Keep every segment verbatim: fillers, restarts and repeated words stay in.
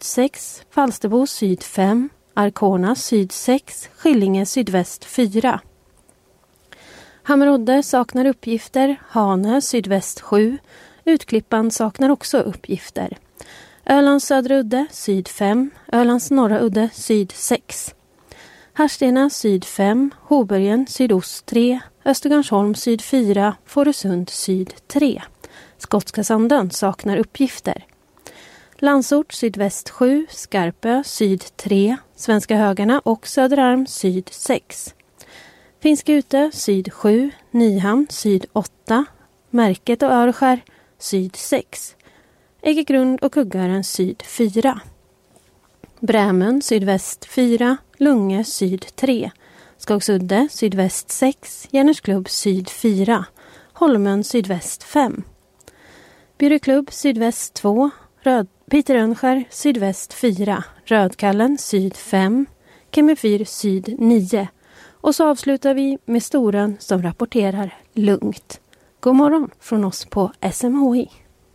syd sex, Falsterbo syd fem, Arkona syd sex, Skillinge sydväst fyra. Hammerodde saknar uppgifter, Hanö sydväst sju, Utklippan saknar också uppgifter. Ölands södra udde syd fem, Ölands norra udde syd sex. Härstena syd fem, Hobergen sydost tre, Östergarnsholm syd fyra, Fårösund syd tre. Skotska Sandön saknar uppgifter. Landsort sydväst sju, Skarpö syd tre, Svenska Högarna och Söderarm syd sex. Finska Ute syd sju, Nyhamn syd åtta, Märket och Örskär syd sex. Äggegrund och Kuggarön syd fyra. Brämön sydväst fyra, Lunge syd tre, Skogsudde sydväst sex, Järnesklubb syd fyra, Holmen sydväst fem. Bjurreklubb sydväst två, Röd, Peter Önskär sydväst fyra, Rödkallen syd fem, Kemifyr syd nio. Och så avslutar vi med Storön som rapporterar lugnt. God morgon från oss på S M H I.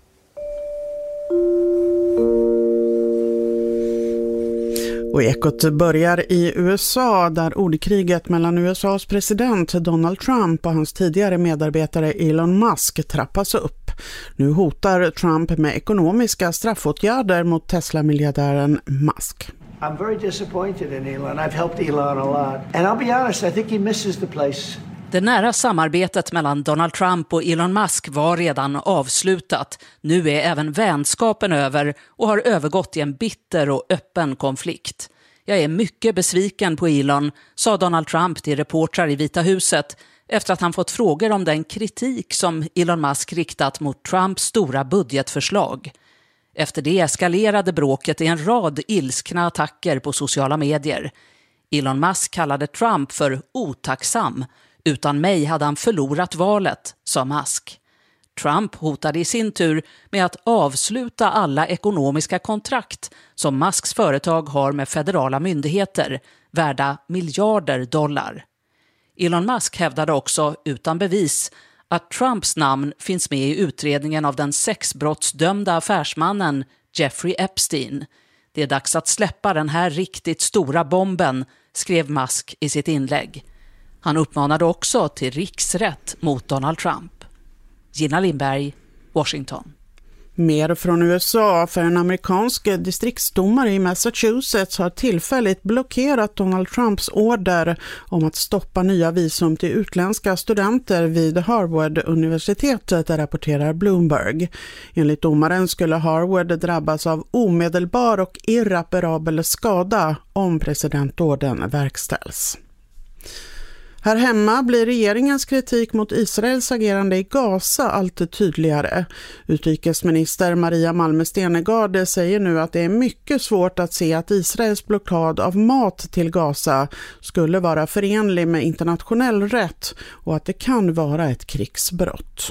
Och Ekot börjar i U S A där ordkriget mellan U S A:s president Donald Trump och hans tidigare medarbetare Elon Musk trappas upp. Nu hotar Trump med ekonomiska straffåtgärder mot Tesla-miljardären Musk. I'm very disappointed in Elon. I've helped Elon a lot. And I'll be honest, I think he misses the place. Det nära samarbetet mellan Donald Trump och Elon Musk var redan avslutat. Nu är även vänskapen över och har övergått i en bitter och öppen konflikt. Jag är mycket besviken på Elon, sa Donald Trump till reportrar i Vita huset efter att han fått frågor om den kritik som Elon Musk riktat mot Trumps stora budgetförslag. Efter det eskalerade bråket i en rad ilskna attacker på sociala medier. Elon Musk kallade Trump för otacksam. Utan mig hade han förlorat valet, sa Musk. Trump hotade i sin tur med att avsluta alla ekonomiska kontrakt som Musks företag har med federala myndigheter, värda miljarder dollar. Elon Musk hävdade också, utan bevis, att Trumps namn finns med i utredningen av den sexbrottsdömda affärsmannen Jeffrey Epstein. Det är dags att släppa den här riktigt stora bomben, skrev Musk i sitt inlägg. Han uppmanade också till riksrätt mot Donald Trump. Gina Lindberg, Washington. Mer från U S A, för en amerikansk distriktsdomare i Massachusetts har tillfälligt blockerat Donald Trumps order om att stoppa nya visum till utländska studenter vid Harvard-universitetet, rapporterar Bloomberg. Enligt domaren skulle Harvard drabbas av omedelbar och irreparabel skada om presidentordern verkställs. Här hemma blir regeringens kritik mot Israels agerande i Gaza allt tydligare. Utrikesminister Maria Malmö Stenergard säger nu att det är mycket svårt att se att Israels blockad av mat till Gaza skulle vara förenlig med internationell rätt och att det kan vara ett krigsbrott.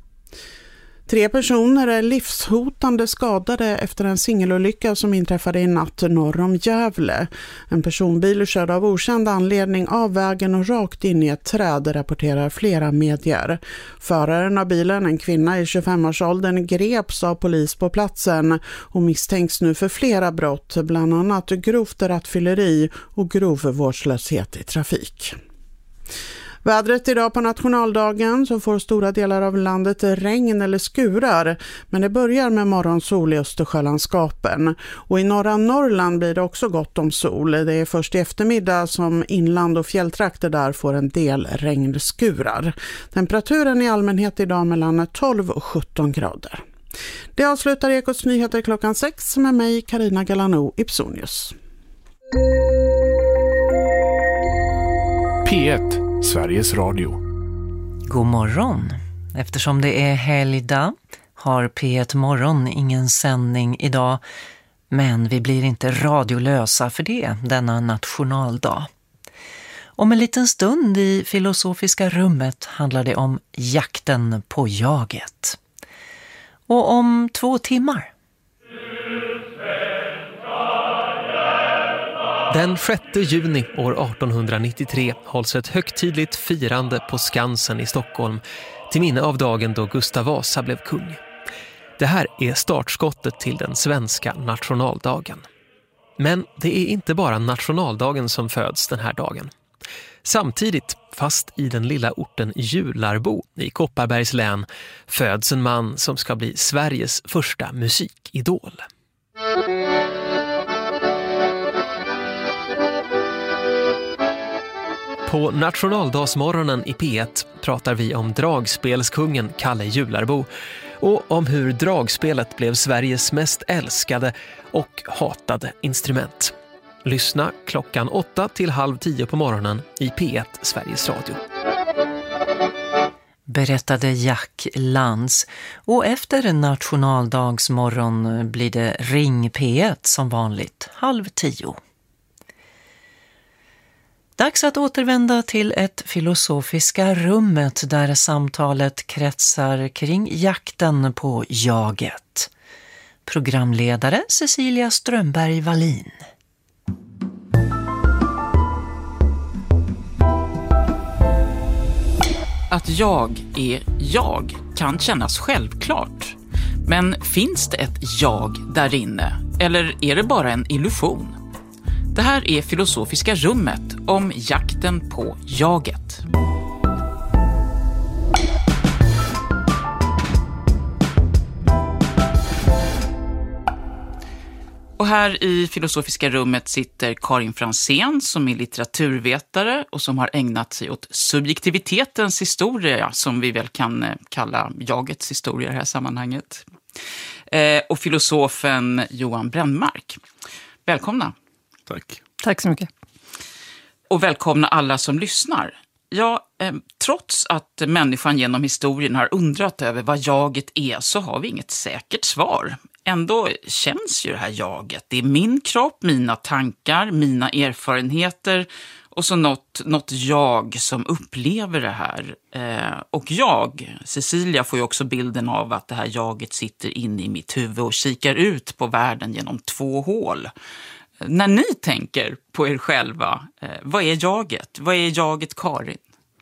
Tre personer är livshotande skadade efter en singelolycka som inträffade i natt norr om Gävle. En personbil körde av okänd anledning av vägen och rakt in i ett träd, rapporterar flera medier. Föraren av bilen, en kvinna i tjugofemårsåldern, greps av polis på platsen och misstänks nu för flera brott, bland annat grovt rattfylleri och grov vårdslöshet i trafik. Vädret idag på nationaldagen, så får stora delar av landet regn eller skurar, men det börjar med morgonsol i Östersjölandskapen. Och i norra Norrland blir det också gott om sol. Det är först i eftermiddag som inland och fjälltrakter där får en del regnskurar. Temperaturen i allmänhet idag mellan tolv och sjutton grader. Det avslutar Ekots nyheter klockan sex med mig, Carina Galano Ipsonius. P ett, Sveriges Radio. God morgon. Eftersom det är helgdag har P ett Morgon ingen sändning idag. Men vi blir inte radiolösa för det denna nationaldag. Om en liten stund i filosofiska rummet handlar det om jakten på jaget. Och om två timmar. Den sjätte juni år artonhundranittiotre hålls ett högtidligt firande på Skansen i Stockholm till minne av dagen då Gustav Vasa blev kung. Det här är startskottet till den svenska nationaldagen. Men det är inte bara nationaldagen som föds den här dagen. Samtidigt, fast i den lilla orten Jularbo i Kopparbergs län, föds en man som ska bli Sveriges första musikidol. På nationaldagsmorgonen i P ett pratar vi om dragspelskungen Kalle Jularbo och om hur dragspelet blev Sveriges mest älskade och hatade instrument. Lyssna klockan åtta till halv tio på morgonen i P ett Sveriges Radio. Berättade Jack Lantz, och efter nationaldagsmorgon blir det Ring P ett som vanligt halv tio. Dags att återvända till ett filosofiska rummet där samtalet kretsar kring jakten på jaget. Programledare Cecilia Strömberg-Wallin. Att jag är jag kan kännas självklart. Men finns det ett jag där inne? Eller är det bara en illusion? Det här är Filosofiska rummet om jakten på jaget. Och här i Filosofiska rummet sitter Karin Franzén som är litteraturvetare och som har ägnat sig åt subjektivitetens historia, som vi väl kan kalla jagets historia i det här sammanhanget. Eh, och filosofen Johan Brännmark. Välkomna. Tack. Tack så mycket. Och välkomna alla som lyssnar. Ja, eh, trots att människan genom historien har undrat över vad jaget är så har vi inget säkert svar. Ändå känns ju det här jaget. Det är min kropp, mina tankar, mina erfarenheter och så något, något jag som upplever det här. Eh, och jag, Cecilia, får ju också bilden av att det här jaget sitter inne i mitt huvud och kikar ut på världen genom två hål. När ni tänker på er själva, eh, vad är jaget? Vad är jaget, Karin?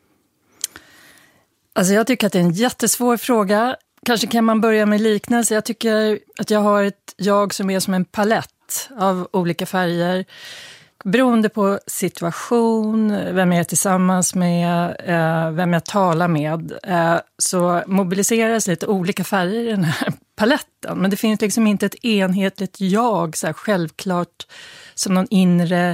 Alltså jag tycker att det är en jättesvår fråga. Kanske kan man börja med liknelse. Jag tycker att jag har ett jag som är som en palett av olika färger. Beroende på situation, vem jag är tillsammans med, eh, vem jag talar med, eh, så mobiliseras lite olika färger i den här paletten. Men det finns liksom inte ett enhetligt jag, så här självklart som någon inre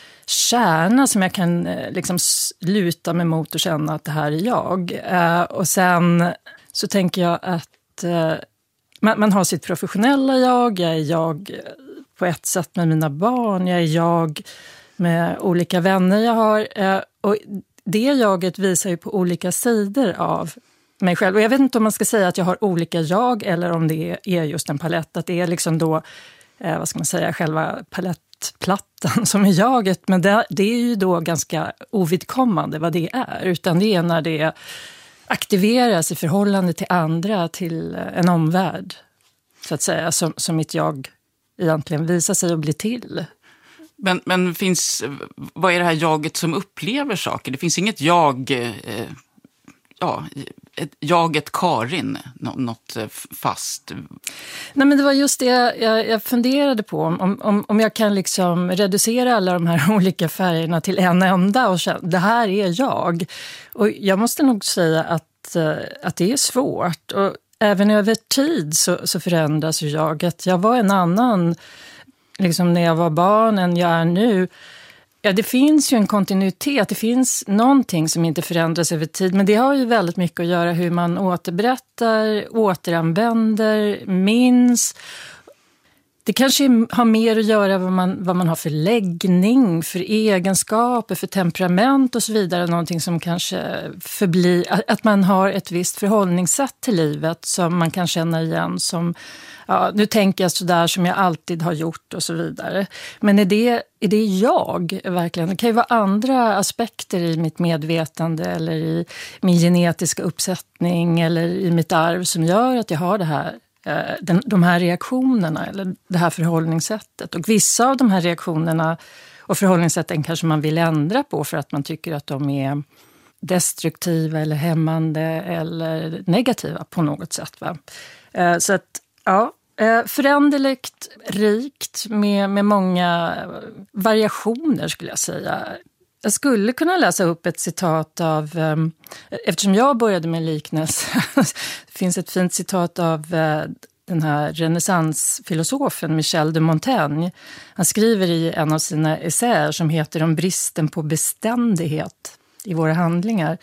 kärna som jag kan eh, liksom luta mig mot och känna att det här är jag. Eh, och sen så tänker jag att eh, man, man har sitt professionella jag, jag är jag på ett sätt med mina barn, jag är jag med olika vänner jag har. Eh, och det jaget visar ju på olika sidor av mig själv. Och jag vet inte om man ska säga att jag har olika jag eller om det är just en palett. Att det är liksom då, eh, vad ska man säga, själva palettplattan som är jaget. Men det, det är ju då ganska ovidkommande vad det är. Utan det är när det aktiveras i förhållande till andra, till en omvärld. Så att säga, som, som mitt jag egentligen visar sig att bli till. Men, men finns, vad är det här jaget som upplever saker? Det finns inget jag, eh, ja, ett, jaget Karin, något fast. Nej, men det var just det jag, jag funderade på. Om, om, om jag kan liksom reducera alla de här olika färgerna till en enda och känna, det här är jag. Och jag måste nog säga att, att det är svårt. Och även över tid så, så förändras ju jaget. Jag var en annan liksom när jag var barn än jag är nu. Ja, det finns ju en kontinuitet. Det finns någonting som inte förändras över tid. Men det har ju väldigt mycket att göra hur man återberättar, återanvänder, minns. Det kanske har mer att göra vad man, vad man har för läggning, för egenskaper, för temperament och så vidare. Någonting som kanske förblir, att man har ett visst förhållningssätt till livet som man kan känna igen som, ja, nu tänker jag så där som jag alltid har gjort och så vidare. Men är det, är det jag verkligen? Det kan ju vara andra aspekter i mitt medvetande eller i min genetiska uppsättning eller i mitt arv som gör att jag har det här. Den, de här reaktionerna eller det här förhållningssättet. Och vissa av de här reaktionerna och förhållningssätten kanske man vill ändra på för att man tycker att de är destruktiva eller hämmande eller negativa på något sätt. Va? Så att Ja, föränderligt, rikt med, med många variationer skulle jag säga. Jag skulle kunna läsa upp ett citat av, eftersom jag började med liknelse, det finns ett fint citat av den här renässansfilosofen Michel de Montaigne. Han skriver i en av sina essäer som heter om bristen på beständighet i våra handlingar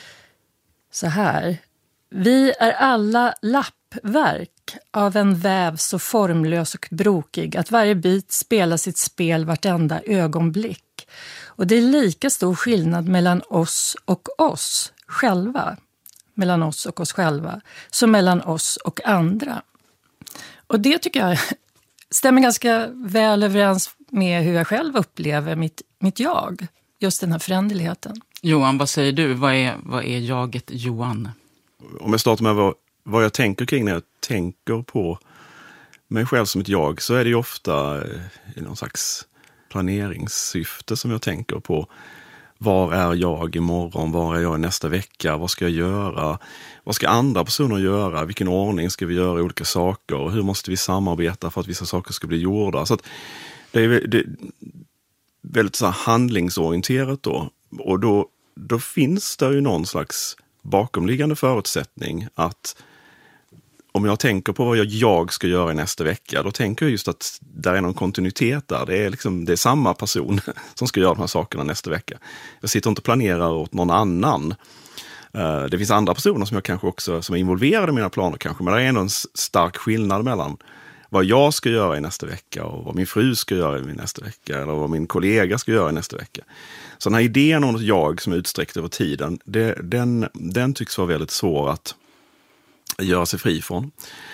så här: vi är alla lappverk av en väv så formlös och brokig att varje bit spelar sitt spel vartenda ögonblick. Och det är lika stor skillnad mellan oss och oss själva, mellan oss och oss själva, som mellan oss och andra. Och det tycker jag stämmer ganska väl överens med hur jag själv upplever mitt, mitt jag, just den här föränderligheten. Johan, vad säger du? Vad är, vad är jaget Johan? Om jag startar med vad, vad jag tänker kring när jag tänker på mig själv som ett jag, så är det ju ofta i någon slags planeringssyfte som jag tänker på. Var är jag imorgon? Var är jag nästa vecka? Vad ska jag göra? Vad ska andra personer göra? Vilken ordning ska vi göra olika saker? Hur måste vi samarbeta för att vissa saker ska bli gjorda? Så att det är, det är väldigt så här handlingsorienterat då. Och då, då finns det ju någon slags bakomliggande förutsättning att om jag tänker på vad jag, jag ska göra i nästa vecka, då tänker jag just att där är någon kontinuitet där. Det är, liksom, det är samma person som ska göra de här sakerna nästa vecka. Jag sitter inte och planerar åt någon annan. Uh, det finns andra personer som jag kanske också som är involverade i mina planer kanske, men det är ändå en stark skillnad mellan vad jag ska göra i nästa vecka och vad min fru ska göra i nästa vecka eller vad min kollega ska göra i nästa vecka. Så den här idén om något jag som är utsträckt över tiden, det, den, den tycks vara väldigt svår att göra sig fri från.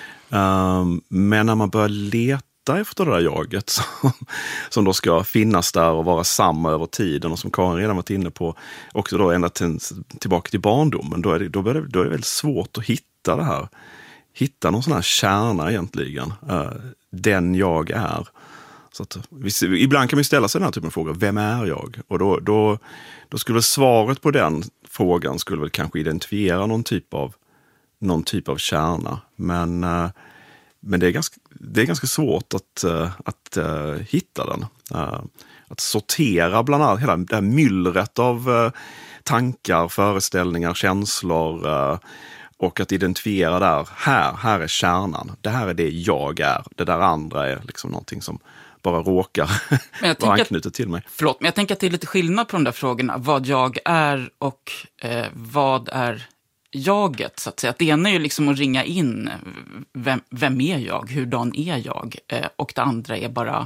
Um, men när man börjar leta efter det där jaget som, som då ska finnas där och vara samma över tiden och som Karin redan varit inne på också då ända till, tillbaka till barndomen, då är, det, då, är det, då är det väldigt svårt att hitta det här. Hitta någon sån här kärna egentligen. Uh, den jag är. Så att, ibland kan man ställa sig den här typen av frågor. Vem är jag? Och då, då, då skulle svaret på den frågan skulle väl kanske identifiera någon typ av någon typ av kärna. Men, uh, men det, är ganska, det är ganska svårt att, uh, att uh, hitta den. Uh, att sortera bland annat hela det här myllret av uh, tankar, föreställningar, känslor uh, och att identifiera där, här, här är kärnan. Det här är det jag är. Det där andra är liksom någonting som bara råkar vara anknutet till mig. Förlåt, men jag tänker att det är lite skillnad på de där frågorna. Vad jag är och eh, vad är jaget, så att säga. Att det ena är ju liksom att ringa in vem, vem är jag, hurdan är jag? Eh, och det andra är bara,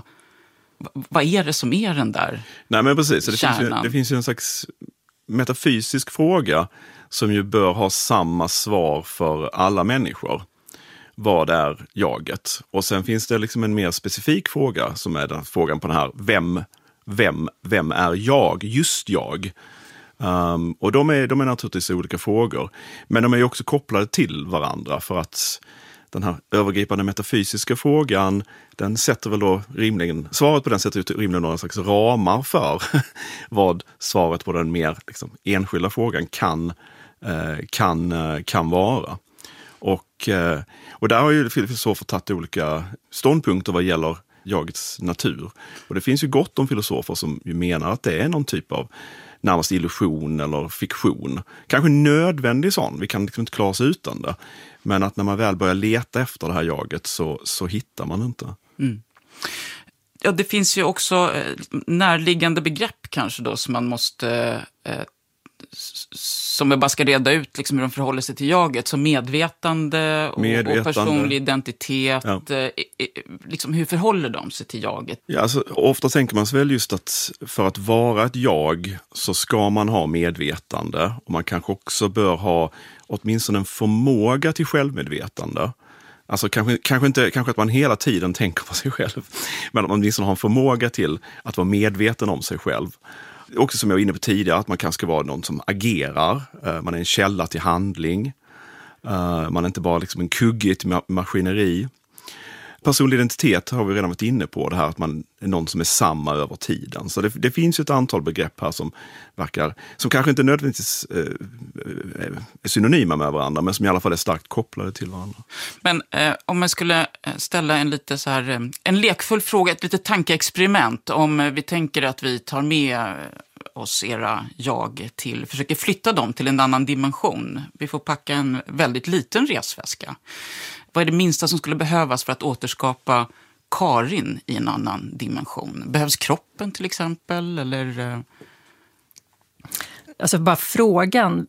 vad är det som är den där Nej, men precis. Det finns, ju, det finns ju en slags metafysisk fråga som ju bör ha samma svar för alla människor. Vad är jaget? Och sen finns det liksom en mer specifik fråga som är den frågan på den här, vem, vem, vem är jag? Just jag. Um, och de är, de är naturligtvis olika frågor. Men de är ju också kopplade till varandra för att den här övergripande metafysiska frågan, den sätter väl då rimligen, svaret på den sätter ut rimligen några slags ramar för vad svaret på den mer liksom, enskilda frågan kan, eh, kan, eh, kan vara. Och, eh, och där har ju filosofer tagit olika ståndpunkter vad gäller jagets natur. Och det finns ju gott om filosofer som menar att det är någon typ av närmast illusion eller fiktion. Kanske nödvändig sån, vi kan liksom inte klara oss utan det. Men att när man väl börjar leta efter det här jaget så, så hittar man inte. Mm. Ja, det finns ju också eh, närliggande begrepp kanske då som man måste eh, som jag bara ska reda ut liksom hur de förhåller sig till jaget. Så medvetande och, medvetande. och personlig identitet. Ja. Eh, liksom hur förhåller de sig till jaget? Ja, alltså, ofta tänker man sig väl just att för att vara ett jag så ska man ha medvetande. Och man kanske också bör ha åtminstone en förmåga till självmedvetande. Alltså kanske, kanske inte kanske att man hela tiden tänker på sig själv. Men att man åtminstone har en förmåga till att vara medveten om sig själv. Också som jag var inne på tidigare, att man kanske ska vara någon som agerar. Man är en källa till handling. Man är inte bara liksom en kugg i ett maskineri. Personlig identitet har vi redan varit inne på, det här att man är någon som är samma över tiden. Så det, det finns ju ett antal begrepp här som verkar, som kanske inte nödvändigtvis eh, är synonyma med varandra, men som i alla fall är starkt kopplade till varandra. Men eh, om man skulle ställa en lite så här, en lekfull fråga, ett litet tankeexperiment, om vi tänker att vi tar med oss era jag till, försöker flytta dem till en annan dimension. Vi får packa en väldigt liten resväska. Vad är det minsta som skulle behövas för att återskapa Karin i en annan dimension? Behövs kroppen till exempel? Eller... Alltså bara frågan,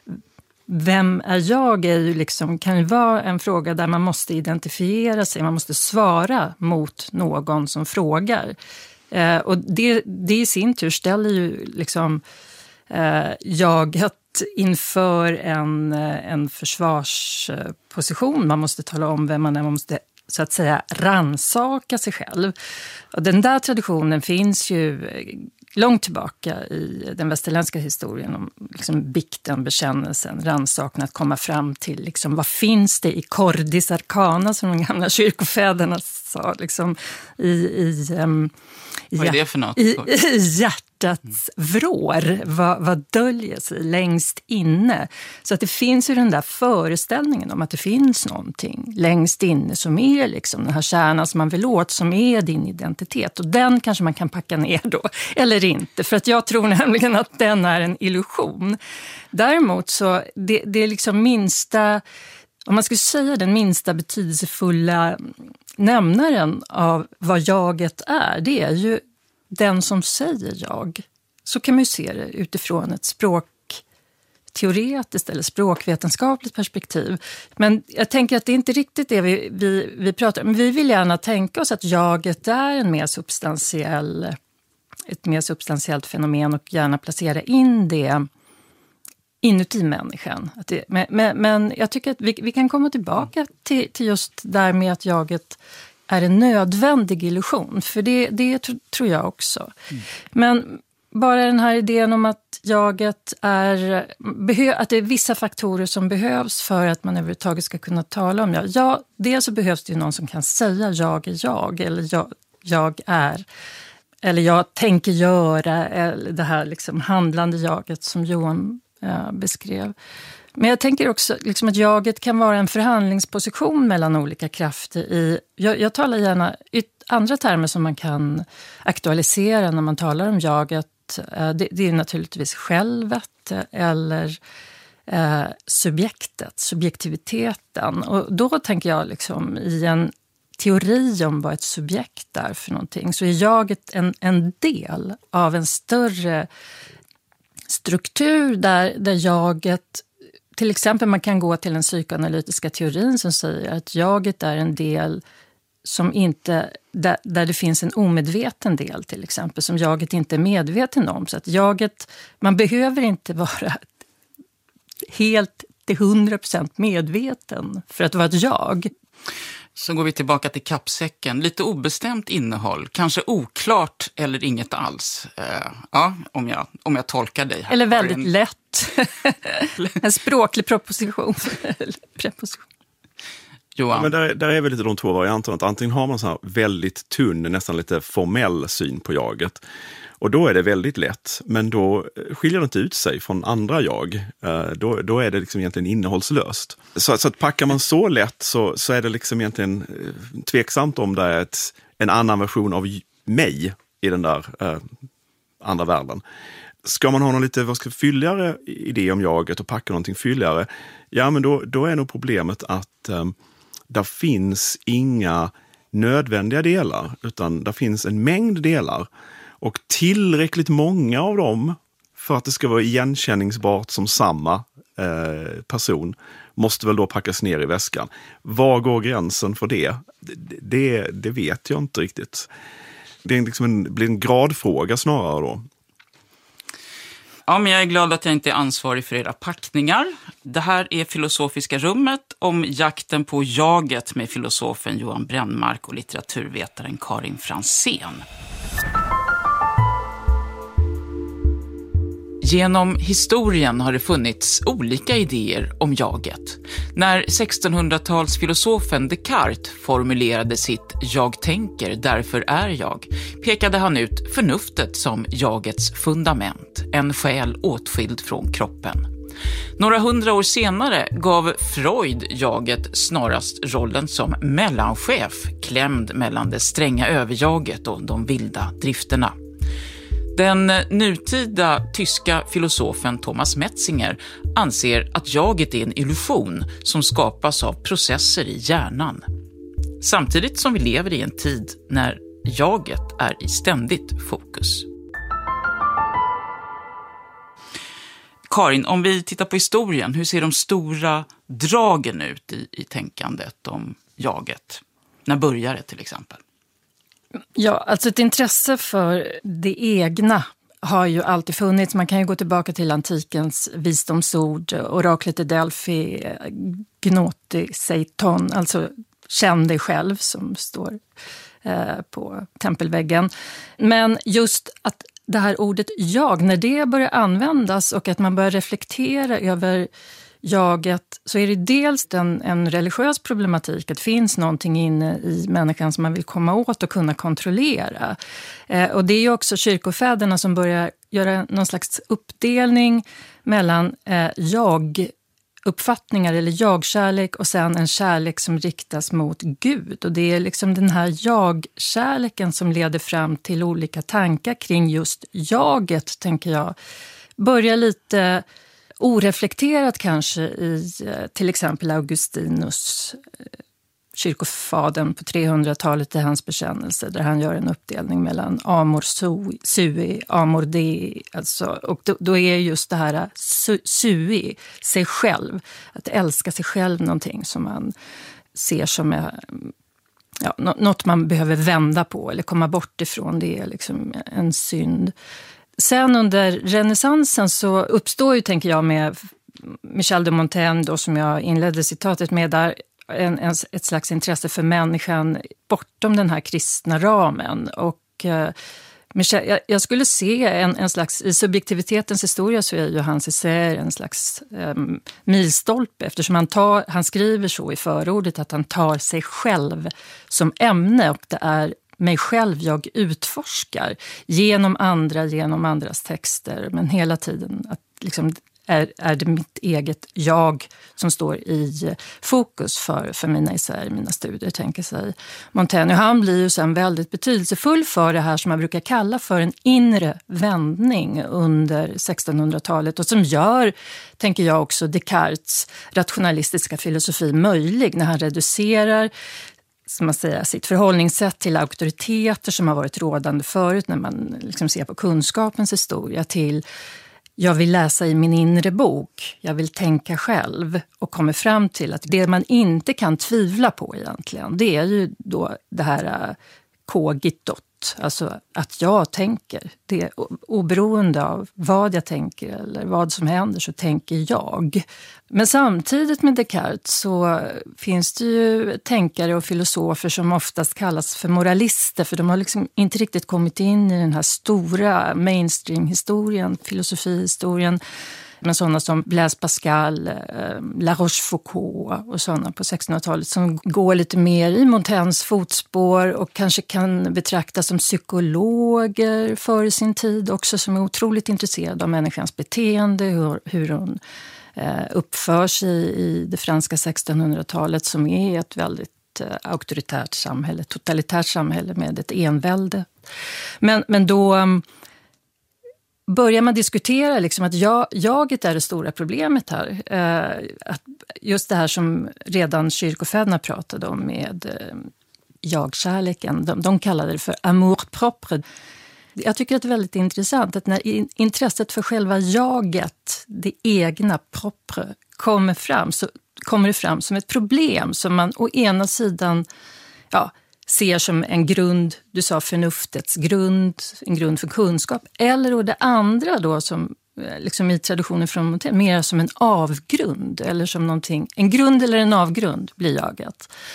vem är jag, är ju liksom, kan ju vara en fråga där man måste identifiera sig, man måste svara mot någon som frågar. Eh, och det, det i sin tur ställer ju liksom eh, jaget inför en, en försvarsposition. Man måste tala om vem man är, man måste så att säga ransaka sig själv. Och den där traditionen finns ju långt tillbaka i den västerländska historien om liksom bikten, bekännelsen, ransakan, att komma fram till liksom, vad finns det i cordis arcana, som de gamla kyrkofäderna sa, liksom, i, i, um, vad är det för något? I, i hjärtats vrår, vad, vad döljer sig längst inne. Så att det finns ju den där föreställningen om att det finns någonting längst inne som är liksom den här kärnan som man vill åt, som är din identitet. Och den kanske man kan packa ner då, eller inte. För att jag tror nämligen att den är en illusion. Däremot så, det, det är liksom minsta, om man skulle säga den minsta betydelsefulla nämnaren av vad jaget är, det är ju den som säger jag. Så kan man ju se det utifrån ett språkteoretiskt eller språkvetenskapligt perspektiv. Men jag tänker att det är inte riktigt det vi, vi, vi pratar om. Men vi vill gärna tänka oss att jaget är en mer substantiell, ett mer substantiellt fenomen och gärna placera in det inuti människan. Att det, men, men, men jag tycker att vi, vi kan komma tillbaka till, till just där med att jaget är en nödvändig illusion. För det, det tror jag också. Mm. Men bara den här idén om att jaget är, behö, att det är vissa faktorer som behövs för att man överhuvudtaget ska kunna tala om jag. Ja, dels så behövs det ju någon som kan säga jag är jag, eller jag, jag är, eller jag tänker göra, eller det här liksom handlande jaget som Johan eh, beskrev. Men jag tänker också liksom att jaget kan vara en förhandlingsposition mellan olika krafter. I, jag, jag talar gärna i andra termer som man kan aktualisera när man talar om jaget. Det, det är naturligtvis självet eller eh, subjektet, subjektiviteten. Och då tänker jag liksom i en teori om vad ett subjekt är för någonting, så är jaget en, en del av en större struktur där, där jaget, till exempel man kan gå till den psykoanalytiska teorin som säger att jaget är en del som inte, där, där det finns en omedveten del till exempel, som jaget inte är medveten om. Så att jaget, man behöver inte vara helt till hundra procent medveten för att vara ett jag. Så går vi tillbaka till kappsäcken. Lite obestämt innehåll, kanske oklart eller inget alls. Uh, ja, om jag, om jag tolkar dig här. Eller väldigt en... lätt. En språklig proposition. Preposition. Johan. Ja, men där, där är väl lite de två varianterna. Att antingen har man så här väldigt tunn, nästan lite formell syn på jaget. Och då är det väldigt lätt, men då skiljer det inte ut sig från andra jag. Då, då är det liksom egentligen innehållslöst. Så, så att packar man så lätt så, så är det liksom egentligen tveksamt om det är ett, en annan version av mig i den där eh, andra världen. Ska man ha någon lite vad ska, fylligare idé om jaget och packa någonting fylligare, ja men då, då är nog problemet att eh, där finns inga nödvändiga delar, utan där finns en mängd delar. Och tillräckligt många av dem för att det ska vara igenkänningsbart som samma eh, person måste väl då packas ner i väskan. Var går gränsen för det? Det, det, det vet jag inte riktigt. Det är liksom en, blir en gradfråga snarare då. Ja, men jag är glad att jag inte är ansvarig för era packningar. Det här är Filosofiska rummet om jakten på jaget med filosofen Johan Brännmark och litteraturvetaren Karin Franzén. Genom historien har det funnits olika idéer om jaget. När sextonhundratalsfilosofen Descartes formulerade sitt "jag tänker, därför är jag", pekade han ut förnuftet som jagets fundament, en själ åtskild från kroppen. Några hundra år senare gav Freud jaget snarast rollen som mellanchef, klämd mellan det stränga överjaget och de vilda drifterna. Den nutida tyska filosofen Thomas Metzinger anser att jaget är en illusion som skapas av processer i hjärnan. Samtidigt som vi lever i en tid när jaget är i ständigt fokus. Karin, om vi tittar på historien, hur ser de stora dragen ut i, i tänkandet om jaget? När börjar det till exempel? Ja, alltså ett intresse för det egna har ju alltid funnits. Man kan ju gå tillbaka till antikens visdomsord, oraklet i Delphi, gnoti seiton, alltså känn dig själv, som står eh, på tempelväggen. Men just att det här ordet jag, när det börjar användas och att man börjar reflektera över jaget, så är det dels en, en religiös problematik. Att det finns någonting inne i människan som man vill komma åt och kunna kontrollera. Eh, och det är ju också kyrkofäderna som börjar göra någon slags uppdelning mellan eh, jag-uppfattningar eller jag-kärlek och sen en kärlek som riktas mot Gud. Och det är liksom den här jag-kärleken som leder fram till olika tankar kring just jaget, tänker jag. Börjar lite oreflekterat kanske i till exempel Augustinus, kyrkofadern på trehundratalet, i hans bekännelse, där han gör en uppdelning mellan amor sui, amor dei, alltså, och då, då är just det här su, sui, sig själv, att älska sig själv, någonting som man ser som är, ja, något man behöver vända på eller komma bort ifrån, det är liksom en synd. Sen under renässansen så uppstår ju, tänker jag, med Michel de Montaigne då, som jag inledde citatet med, där en, en, ett slags intresse för människan bortom den här kristna ramen. Och eh, Michel, jag, jag skulle se en, en slags, i subjektivitetens historia så är ju hans essäer en slags eh, milstolpe, eftersom han, tar, han skriver så i förordet att han tar sig själv som ämne, och det är mig själv jag utforskar genom andra, genom andras texter, men hela tiden att liksom är, är det mitt eget jag som står i fokus för, för mina essäer, mina studier, tänker sig Montaigne. Han blir ju sen väldigt betydelsefull för det här som man brukar kalla för en inre vändning under sextonhundratalet, och som gör, tänker jag, också Descartes rationalistiska filosofi möjlig, när han reducerar, som man säger, sitt förhållningssätt till auktoriteter som har varit rådande förut, när man liksom ser på kunskapens historia, till jag vill läsa i min inre bok, jag vill tänka själv, och kommer fram till att det man inte kan tvivla på egentligen, det är ju då det här cogitot, alltså att jag tänker. Det är oberoende av vad jag tänker eller vad som händer, så tänker jag. Men samtidigt med Descartes så finns det ju tänkare och filosofer som oftast kallas för moralister, för de har liksom inte riktigt kommit in i den här stora mainstream-historien, filosofihistorien, men sådana som Blaise Pascal, La Rochefoucauld och sådana på sextonhundratalet, som går lite mer i Montaignes fotspår och kanske kan betraktas som psykologer för sin tid också, som är otroligt intresserade av människans beteende, hur, hur hon eh, uppför sig i det franska sextonhundratalet, som är ett väldigt eh, auktoritärt samhälle, totalitärt samhälle med ett envälde. Men, men då börjar man diskutera liksom att jag, jaget är det stora problemet här. Eh, att just det här som redan kyrkofäderna pratade om med eh, jag-kärleken. De, de kallade det för amour propre. Jag tycker att det är väldigt intressant att när intresset för själva jaget, det egna propre, kommer fram, så kommer det fram som ett problem som man å ena sidan, ja, ser som en grund, du sa förnuftets grund, en grund för kunskap, eller och det andra då som liksom i traditionen från Montaigne, mer som en avgrund eller som någonting, en grund eller en avgrund blir jaget.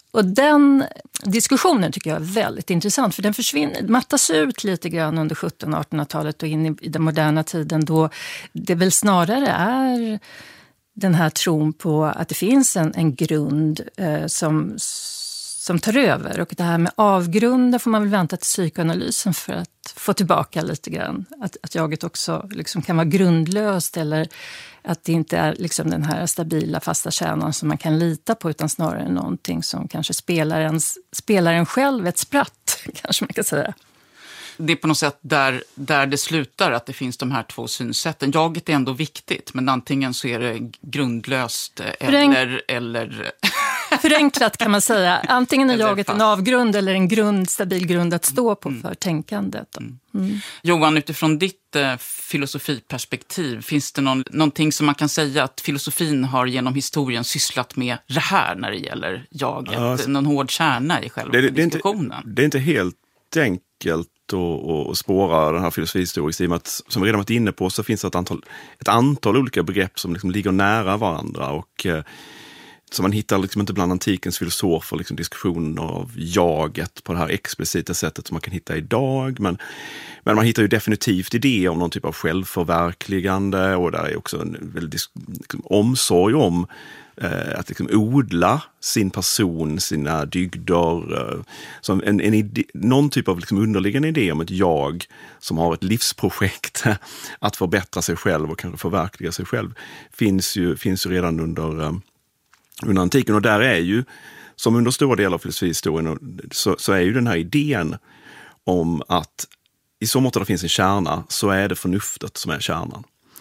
Och den diskussionen tycker jag är väldigt intressant, för den försvinner, mattas ut lite grann under sjuttonhundratalet och artonhundratalet och in i den moderna tiden, då det väl snarare är den här tron på att det finns en, en grund eh, som, som tar över. Och det här med avgrunder får man väl vänta till psykoanalysen för att få tillbaka lite grann. Att, att jaget också liksom kan vara grundlöst, eller att det inte är liksom den här stabila fasta kärnan som man kan lita på, utan snarare någonting som kanske spelar en, spelar en själv ett spratt, kanske man kan säga. Det är på något sätt där, där det slutar, att det finns de här två synsätten. Jaget är ändå viktigt, men antingen så är det grundlöst Förenk... eller... eller... Förenklat kan man säga. Antingen är jaget en avgrund eller en grund, stabil grund att stå på för tänkandet. Mm. Mm. Johan, utifrån ditt eh, filosofiperspektiv, finns det någon, någonting som man kan säga att filosofin har genom historien sysslat med det här när det gäller jaget? Ja, alltså, någon hård kärna i själva det, det, diskussionen? Det är, inte, det är inte helt enkelt att, att spåra den här filosofihistorien, i och med att, som vi redan varit inne på, så finns det ett antal, ett antal olika begrepp som liksom ligger nära varandra, och eh, så man hittar liksom inte bland antikens filosofer liksom diskussioner av jaget på det här explicita sättet som man kan hitta idag. Men, men man hittar ju definitivt idéer om någon typ av självförverkligande, och där är också en väldigt liksom, omsorg om eh, att liksom odla sin person, sina dygder. Eh, som en, en idé, någon typ av liksom underliggande idé om ett jag som har ett livsprojekt att förbättra sig själv och kanske förverkliga sig själv finns ju, finns ju redan under... Eh, under antiken, och där är ju, som under stora delar av filosofihistorien, så, så är ju den här idén om att i så mått att det finns en kärna, så är det förnuftet som är kärnan.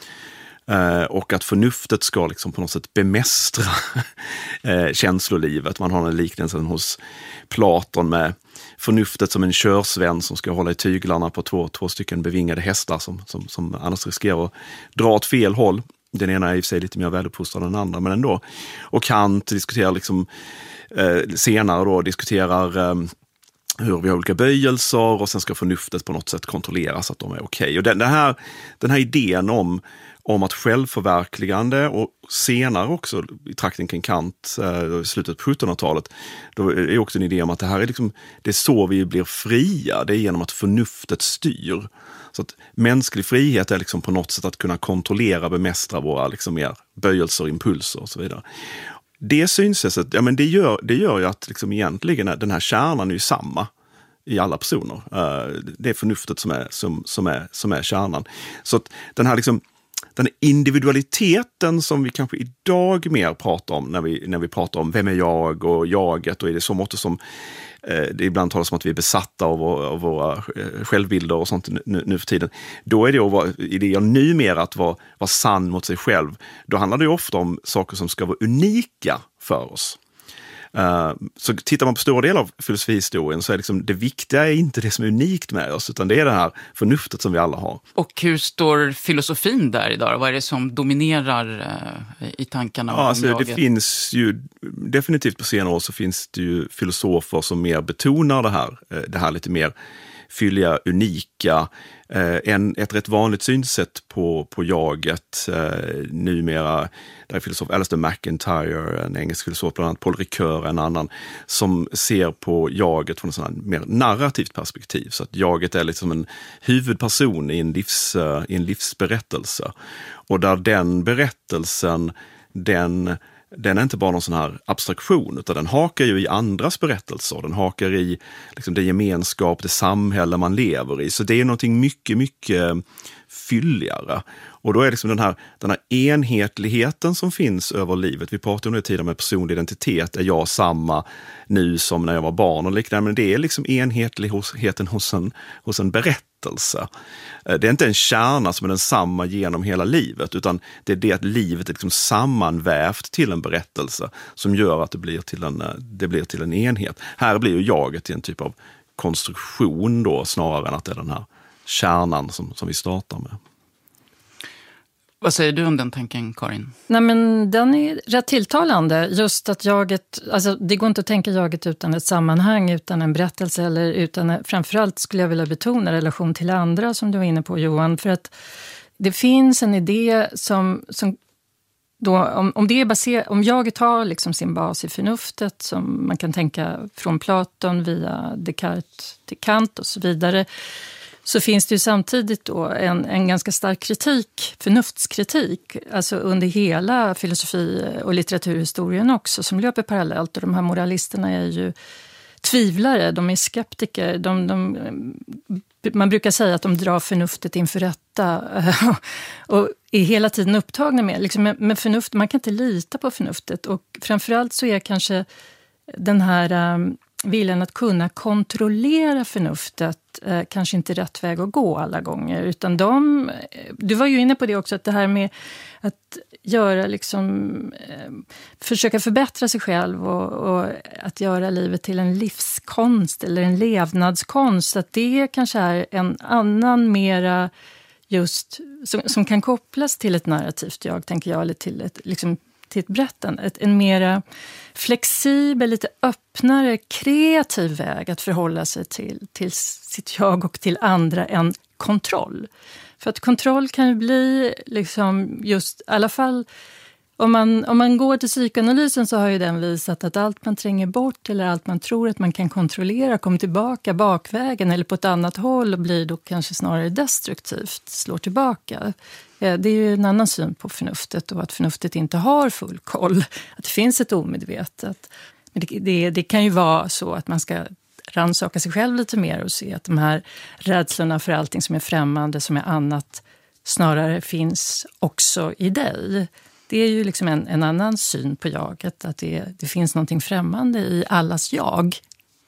Eh, och att förnuftet ska liksom på något sätt bemästra eh, känslolivet. Man har en liknelse hos Platon med förnuftet som en körsvän som ska hålla i tyglarna på två, två stycken bevingade hästar som, som, som annars riskerar att dra åt fel håll. Den ena är i sig lite mer väluppfostrad än den andra, men ändå. Och Kant diskuterar liksom, eh, senare då, diskuterar eh, hur vi har olika böjelser, och sen ska förnuftet på något sätt kontrolleras att de är okej. Okay. Och den, den, här, den här idén om, om att självförverkligande, och senare också i trakten kring Kant, eh, i slutet på sjuttonhundratalet, då är det också en idé om att det här är, liksom, det är så vi blir fria, det är genom att förnuftet styr. Så att mänsklig frihet är liksom på något sätt att kunna kontrollera, bemästra våra liksom mer böjelser, impulser och så vidare. Det synsättet, ja, men det gör, det gör ju att liksom egentligen den här kärnan är ju samma i alla personer. Det är förnuftet som är, som, som är, som är kärnan. Så att den här liksom, den individualiteten som vi kanske idag mer pratar om när vi, när vi pratar om vem är jag och jaget, och är det så mått som eh, det ibland talas om att vi är besatta av, av våra självbilder och sånt nu, nu för tiden. Då är det att vara, idéer numera att vara, vara sann mot sig själv. Då handlar det ju ofta om saker som ska vara unika för oss. Uh, så tittar man på stora delar av filosofihistorien, så är liksom, det viktiga är inte det som är unikt med oss, utan det är det här förnuftet som vi alla har. Och hur står filosofin där idag? Vad är det som dominerar uh, i tankarna? Ja, alltså, det finns ju definitivt på senare år så finns det ju filosofer som mer betonar det här, det här lite mer fylliga, unika. Eh, en, ett rätt vanligt synsätt på, på jaget eh, numera, där är filosof Alistair MacIntyre, en engelsk filosof, bland annat Paul Ricoeur, en annan, som ser på jaget från ett sådant mer narrativt perspektiv. Så att jaget är liksom en huvudperson i en, livs, uh, i en livsberättelse. Och där den berättelsen, den Den är inte bara någon sån här abstraktion, utan den hakar ju i andras berättelser. Den hakar i liksom, det gemenskap, det samhälle man lever i. Så det är någonting mycket, mycket fylligare. Och då är liksom den här, den här enhetligheten som finns över livet. Vi pratade om det tidigare med personlig identitet. Är jag samma nu som när jag var barn och liknande? Men det är liksom enhetligheten hos en, hos en berättelse. Det är inte en kärna som är densamma genom hela livet, utan det är det att livet är liksom sammanvävt till en berättelse som gör att det blir till en, det blir till en enhet. Här blir ju jaget till en typ av konstruktion då, snarare än att det är den här kärnan som, som vi startar med. Vad säger du om den tanken, Karin? Nej, men den är rätt tilltalande. Just att jaget, alltså det går inte att tänka jaget utan ett sammanhang, utan en berättelse, eller utan, framförallt skulle jag vilja betona relation till andra, som du var inne på, Johan. För att det finns en idé som, som Då, om, om, det är baser, om jaget har liksom sin bas i förnuftet, som man kan tänka från Platon via Descartes till Kant och så vidare, så finns det ju samtidigt då en, en ganska stark kritik, förnuftskritik, alltså under hela filosofi- och litteraturhistorien också, som löper parallellt. Och de här moralisterna är ju tvivlare, de är skeptiker, de, de, man brukar säga att de drar förnuftet inför rätta och är hela tiden upptagna med, liksom med, med förnuft. Man kan inte lita på förnuftet, och framförallt så är kanske den här um, viljan att kunna kontrollera förnuftet eh, kanske inte rätt väg att gå alla gånger, utan de, du var ju inne på det också, att det här med att göra liksom, eh, försöka förbättra sig själv och, och att göra livet till en livskonst eller en levnadskonst, att det kanske är en annan mera just, som, som kan kopplas till ett narrativt jag, tänker jag, eller till ett liksom till ett berättande, ett, en mera flexibel, lite öppnare, kreativ väg att förhålla sig till, till sitt jag och till andra än kontroll. För att kontroll kan ju bli liksom just, i alla fall om man, om man går till psykoanalysen, så har ju den visat att allt man tränger bort eller allt man tror att man kan kontrollera kommer tillbaka bakvägen eller på ett annat håll och blir då kanske snarare destruktivt, slår tillbaka. Det är ju en annan syn på förnuftet, och att förnuftet inte har full koll, att det finns ett omedvetet. Men det, det, det kan ju vara så att man ska rannsaka sig själv lite mer och se att de här rädslorna för allting som är främmande, som är annat, snarare finns också i dig. Det är ju liksom en, en annan syn på jaget, att det, det finns någonting främmande i allas jag.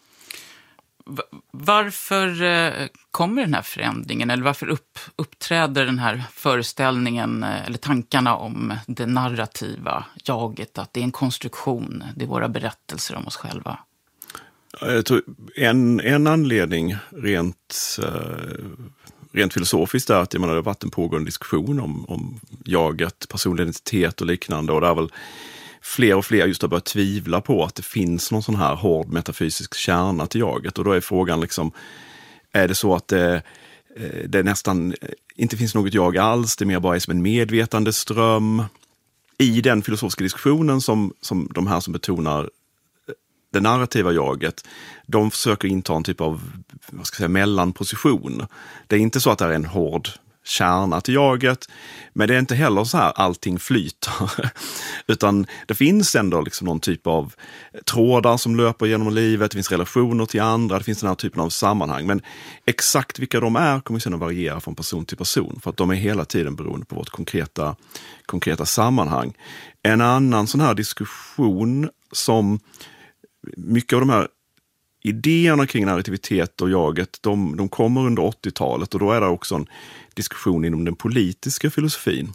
Varför eh, kommer den här förändringen, eller varför upp, uppträder den här föreställningen eh, eller tankarna om det narrativa jaget, att det är en konstruktion, det är våra berättelser om oss själva? Jag tror en, en anledning rent, eh, rent filosofiskt är att jag menar, det har varit en pågående diskussion om, om jaget, personlig identitet och liknande, och det är väl fler och fler just har börjat tvivla på att det finns någon sån här hård metafysisk kärna till jaget. Och då är frågan liksom, är det så att det, det nästan inte finns något jag alls, det mer bara är som en medvetande ström? I den filosofiska diskussionen som, som de här som betonar det narrativa jaget, de försöker inta en typ av, vad ska jag säga, mellanposition. Det är inte så att det är en hård kärna till jaget, men det är inte heller så här allting flyter, utan det finns ändå liksom någon typ av trådar som löper genom livet, det finns relationer till andra, det finns den här typen av sammanhang, men exakt vilka de är kommer sedan att variera från person till person, för att de är hela tiden beroende på vårt konkreta, konkreta sammanhang. En annan sån här diskussion som mycket av de här idéerna kring narrativitet och jaget, de, de kommer under åttiotalet, och då är det också en diskussion inom den politiska filosofin.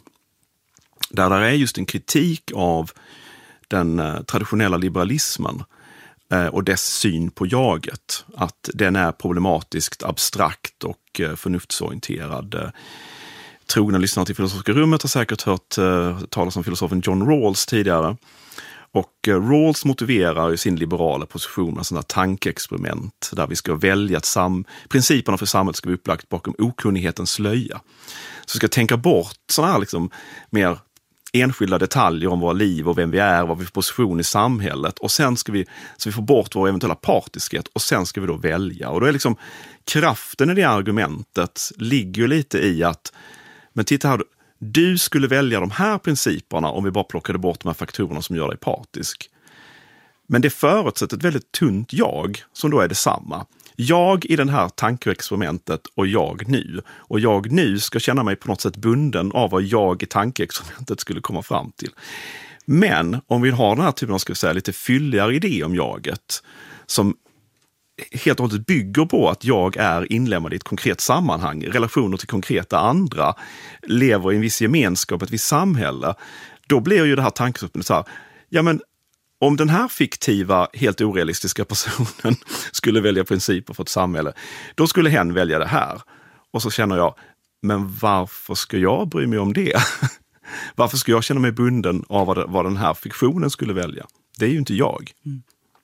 Där det är just en kritik av den eh, traditionella liberalismen eh, och dess syn på jaget. Att den är problematiskt abstrakt och eh, förnuftsorienterad. Eh, trogna lyssnare till Filosofiska rummet har säkert hört eh, talas om filosofen John Rawls tidigare. Och Rawls motiverar sin liberala position med sådana tankeexperiment där vi ska välja att sam- principerna för samhället ska vara upplagt bakom okunnighetens slöja. Så vi ska tänka bort sådana här liksom mer enskilda detaljer om våra liv och vem vi är, vad vi har för position i samhället, och sen ska vi, så vi får bort vår eventuella partiskhet, och sen ska vi då välja. Och då är liksom kraften i det argumentet ligger lite i att, men titta här, du skulle välja de här principerna om vi bara plockade bort de här faktorerna som gör dig partisk. Men det förutsätter ett väldigt tunt jag som då är detsamma. Jag i den här tankeexperimentet och jag nu. Och jag nu ska känna mig på något sätt bunden av vad jag i tankeexperimentet skulle komma fram till. Men om vi har den här typen av, ska vi säga, lite fylligare idé om jaget som helt och hållet bygger på att jag är inlämnad i ett konkret sammanhang, relationer till konkreta andra, lever i en viss gemenskap, ett visst samhälle, då blir ju det här tankeexperimentet så här, ja men om den här fiktiva, helt orealistiska personen skulle välja principer för ett samhälle, då skulle hen välja det här. Och så känner jag, men varför ska jag bry mig om det? Varför ska jag känna mig bunden av vad, vad den här fiktionen skulle välja? Det är ju inte jag. Mm.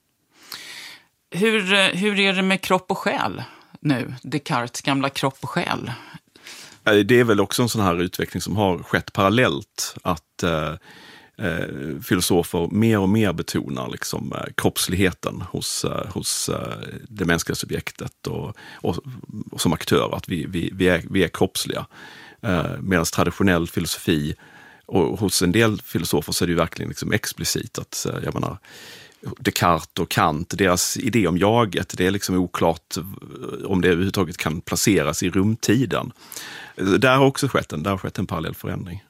Hur, hur är det med kropp och själ nu? Descartes gamla kropp och själ. Det är väl också en sån här utveckling som har skett parallellt. Att eh, eh, filosofer mer och mer betonar liksom, eh, kroppsligheten hos, eh, hos eh, det mänskliga subjektet och, och, och som aktör, att vi, vi, vi, är, vi är kroppsliga. Eh, Medan traditionell filosofi, och hos en del filosofer så är det ju verkligen liksom explicit att, eh, jag menar, Descartes och Kant, deras idé om jaget, det är liksom oklart om det överhuvudtaget kan placeras i rumtiden. Där har också skett en, där har skett en parallell förändring.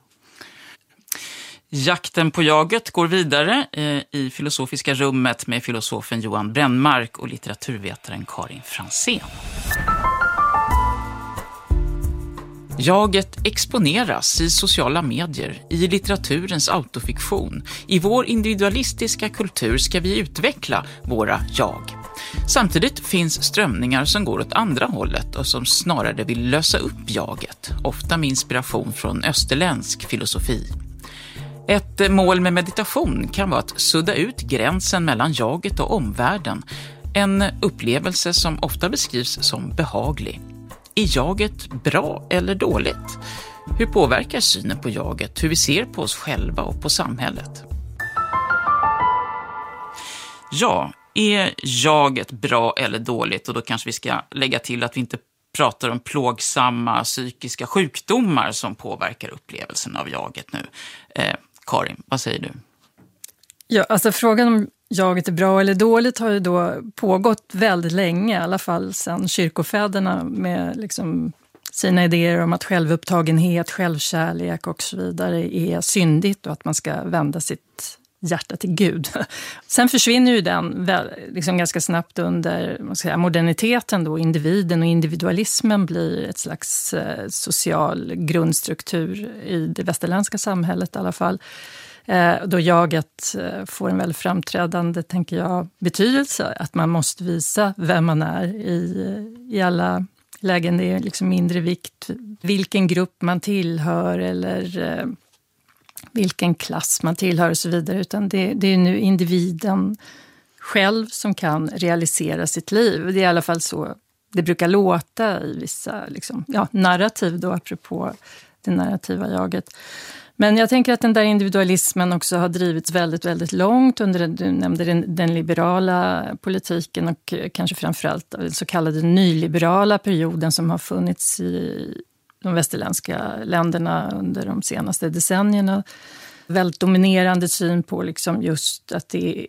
Jakten på jaget går vidare eh, i filosofiska rummet med filosofen Johan Brännmark och litteraturvetaren Karin Franzén. Jaget exponeras i sociala medier, i litteraturens autofiktion. I vår individualistiska kultur ska vi utveckla våra jag. Samtidigt finns strömningar som går åt andra hållet och som snarare vill lösa upp jaget, ofta med inspiration från österländsk filosofi. Ett mål med meditation kan vara att sudda ut gränsen mellan jaget och omvärlden, en upplevelse som ofta beskrivs som behaglig. Är jaget bra eller dåligt? Hur påverkar synen på jaget, hur vi ser på oss själva och på samhället? Ja, är jaget bra eller dåligt? Och då kanske vi ska lägga till att vi inte pratar om plågsamma psykiska sjukdomar som påverkar upplevelsen av jaget nu. Eh, Karin, vad säger du? Ja, alltså frågan om jaget är bra eller dåligt har ju då pågått väldigt länge, i alla fall sedan kyrkofäderna med liksom sina idéer om att självupptagenhet, självkärlek och så vidare är syndigt och att man ska vända sitt hjärta till Gud. Sen försvinner ju den väl, liksom ganska snabbt under man ska säga, moderniteten då, individen och individualismen blir ett slags eh, social grundstruktur i det västerländska samhället i alla fall. Eh, då jaget eh, får en väldigt framträdande, tänker jag, betydelse. Att man måste visa vem man är i, i alla lägen. Det är liksom mindre vikt vilken grupp man tillhör eller eh, vilken klass man tillhör och så vidare. Utan det, det är nu individen själv som kan realisera sitt liv. Det är i alla fall så det brukar låta i vissa liksom, ja, narrativ då, apropå det narrativa jaget. Men jag tänker att den där individualismen också har drivits väldigt, väldigt långt under, du nämnde den, den liberala politiken och kanske framförallt den så kallade nyliberala perioden som har funnits i de västerländska länderna under de senaste decennierna. Väldigt dominerande syn på liksom just att det,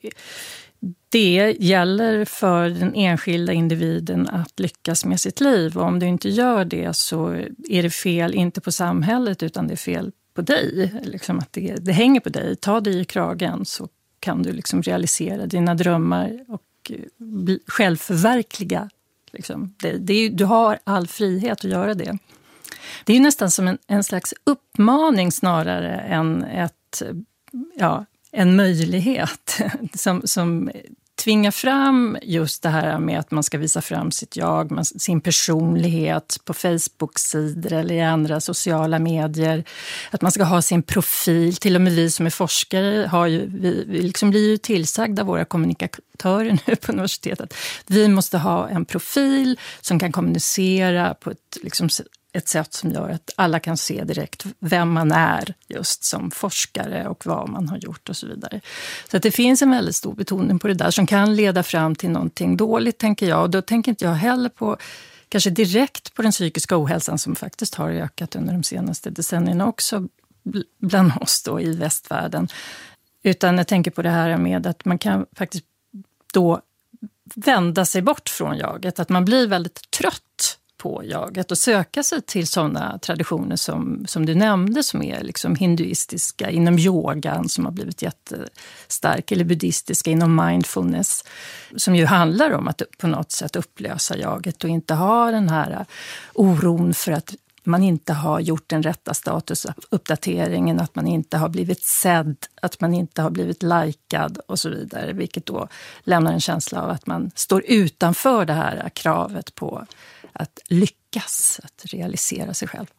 det gäller för den enskilda individen att lyckas med sitt liv. Och om du inte gör det så är det fel, inte på samhället utan det är fel på dig. Liksom att det, det hänger på dig. Ta dig i kragen så kan du liksom realisera dina drömmar och bli, självförverkliga. Liksom. Det, det är, du har all frihet att göra det. Det är nästan som en, en slags uppmaning snarare än ett, ja, en möjlighet som, som tvingar fram just det här med att man ska visa fram sitt jag, sin personlighet på Facebook-sidor eller i andra sociala medier. Att man ska ha sin profil. Till och med vi som är forskare har ju, vi, vi liksom blir ju tillsagda av våra kommunikatörer nu på universitetet. Vi måste ha en profil som kan kommunicera på ett liksom ett sätt som gör att alla kan se direkt vem man är just som forskare och vad man har gjort och så vidare. Så att det finns en väldigt stor betoning på det där som kan leda fram till någonting dåligt, tänker jag. Och då tänker inte jag heller på, kanske direkt på den psykiska ohälsan som faktiskt har ökat under de senaste decennierna också bland oss då i västvärlden. Utan jag tänker på det här med att man kan faktiskt då vända sig bort från jaget. Att man blir väldigt trött på jaget och söka sig till sådana traditioner som, som du nämnde som är liksom hinduistiska inom yogan som har blivit jättestark eller buddhistiska inom mindfulness som ju handlar om att på något sätt upplösa jaget och inte ha den här oron för att man inte har gjort den rätta statusuppdateringen, att man inte har blivit sedd, att man inte har blivit likad och så vidare, vilket då lämnar en känsla av att man står utanför det här kravet på att lyckas, att realisera sig själv.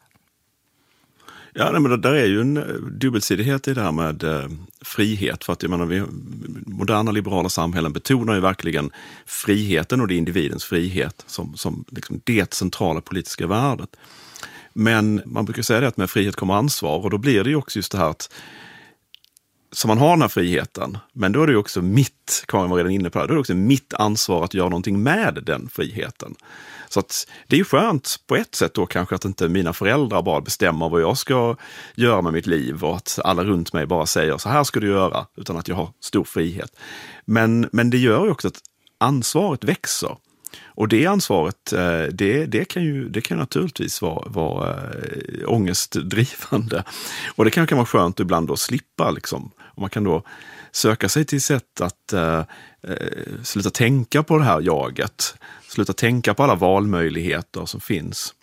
Ja, men det där är ju en dubbelsidighet i det här med eh, frihet. För att jag menar, vi, moderna liberala samhällen betonar ju verkligen friheten och det är individens frihet som, som liksom det centrala politiska värdet. Men man brukar säga det att med frihet kommer ansvar och då blir det ju också just det här att så man har den här friheten, men då är det ju också mitt, Karin var redan inne på det, då är det också mitt ansvar att göra någonting med den friheten. Så att det är ju skönt på ett sätt då kanske att inte mina föräldrar bara bestämmer vad jag ska göra med mitt liv och att alla runt mig bara säger så här ska du göra, utan att jag har stor frihet. Men, men det gör ju också att ansvaret växer. Och det ansvaret, det, det, kan ju det kan naturligtvis vara, vara äh, ångestdrivande. Och det kan, kan vara skönt ibland att slippa liksom. Och man kan då söka sig till sätt att äh, sluta tänka på det här jaget. Sluta tänka på alla valmöjligheter som finns.